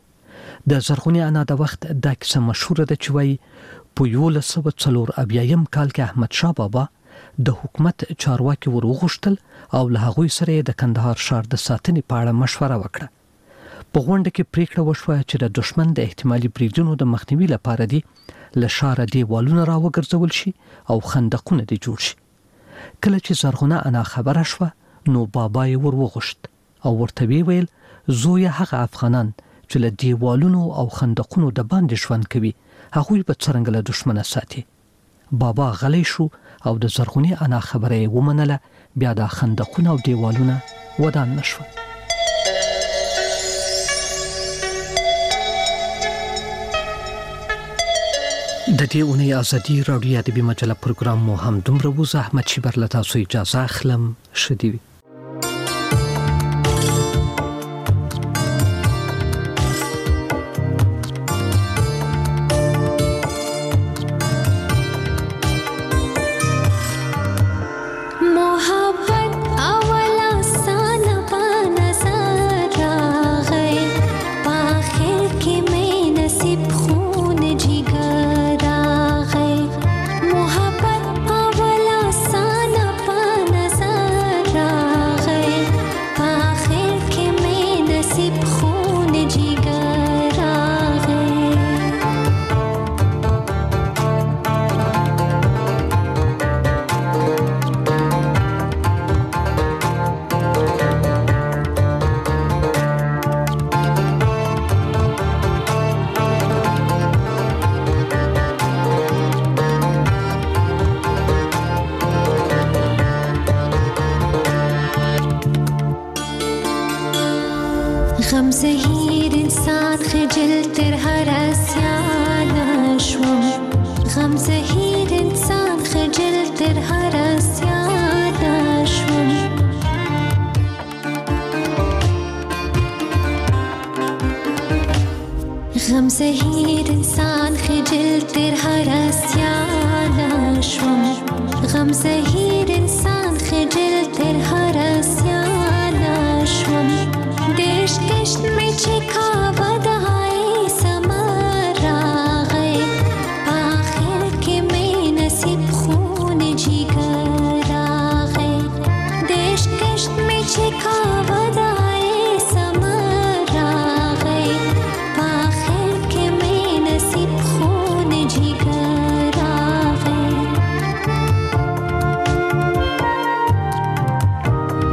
د زرغونې انا د وخت دا کیسه مشهوره ده چې وایي په یولس سوه څلور اویایم کال کې احمدشاه بابا د حکومت چارواکي وروغوښتل او له هغوی سره د کندهار ښار د ساتنې په اړه مشوره وکړه. په غونډه کې پریکړه وشوه چې د دشمن د احتمالي بریدونو د مخنیوي لپاره دی له ښاره دیوالونه راوګرځول شي او خندقونه دي جوړ شي. کله چې زرغونه انا خبره شوه نو بابا یې وروغوښت او ورته ویل زوی هغه افغانان چې له دیوالونو او خندقونو د باندې ژوند کوي هغوی به څرنګه له دشمنه ساتي. بابا غلی شو او د زرغونې انا خبره یې ومنله. بیا د خندقونه او دیوالونه ودان نشول. د دې اونۍ ازادي راډیو ادبي مجله پروګرام مو هم دومره و. زه احمد شیبر له تاسو اجازه اخلم. ښه دې وي. غم زهیر انسان خجل تر هر اسیان شوم غم زهیر انسان خجل تر هر اسیان شوم غم زهیر انسان خجل تر هر اسیان شوم غم زهیر انسان خجل تر هر اسیان شوم देश कष्ट में छिखावा दहाई समारा गए आखिर के में नसीब खून जिगर आ गए देश कष्ट में छिखावा दहाई समारा गए आखिर के में नसीब खून जिगर आ गए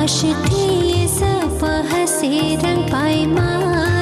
عاشقی ز په هسې رنگ پایمال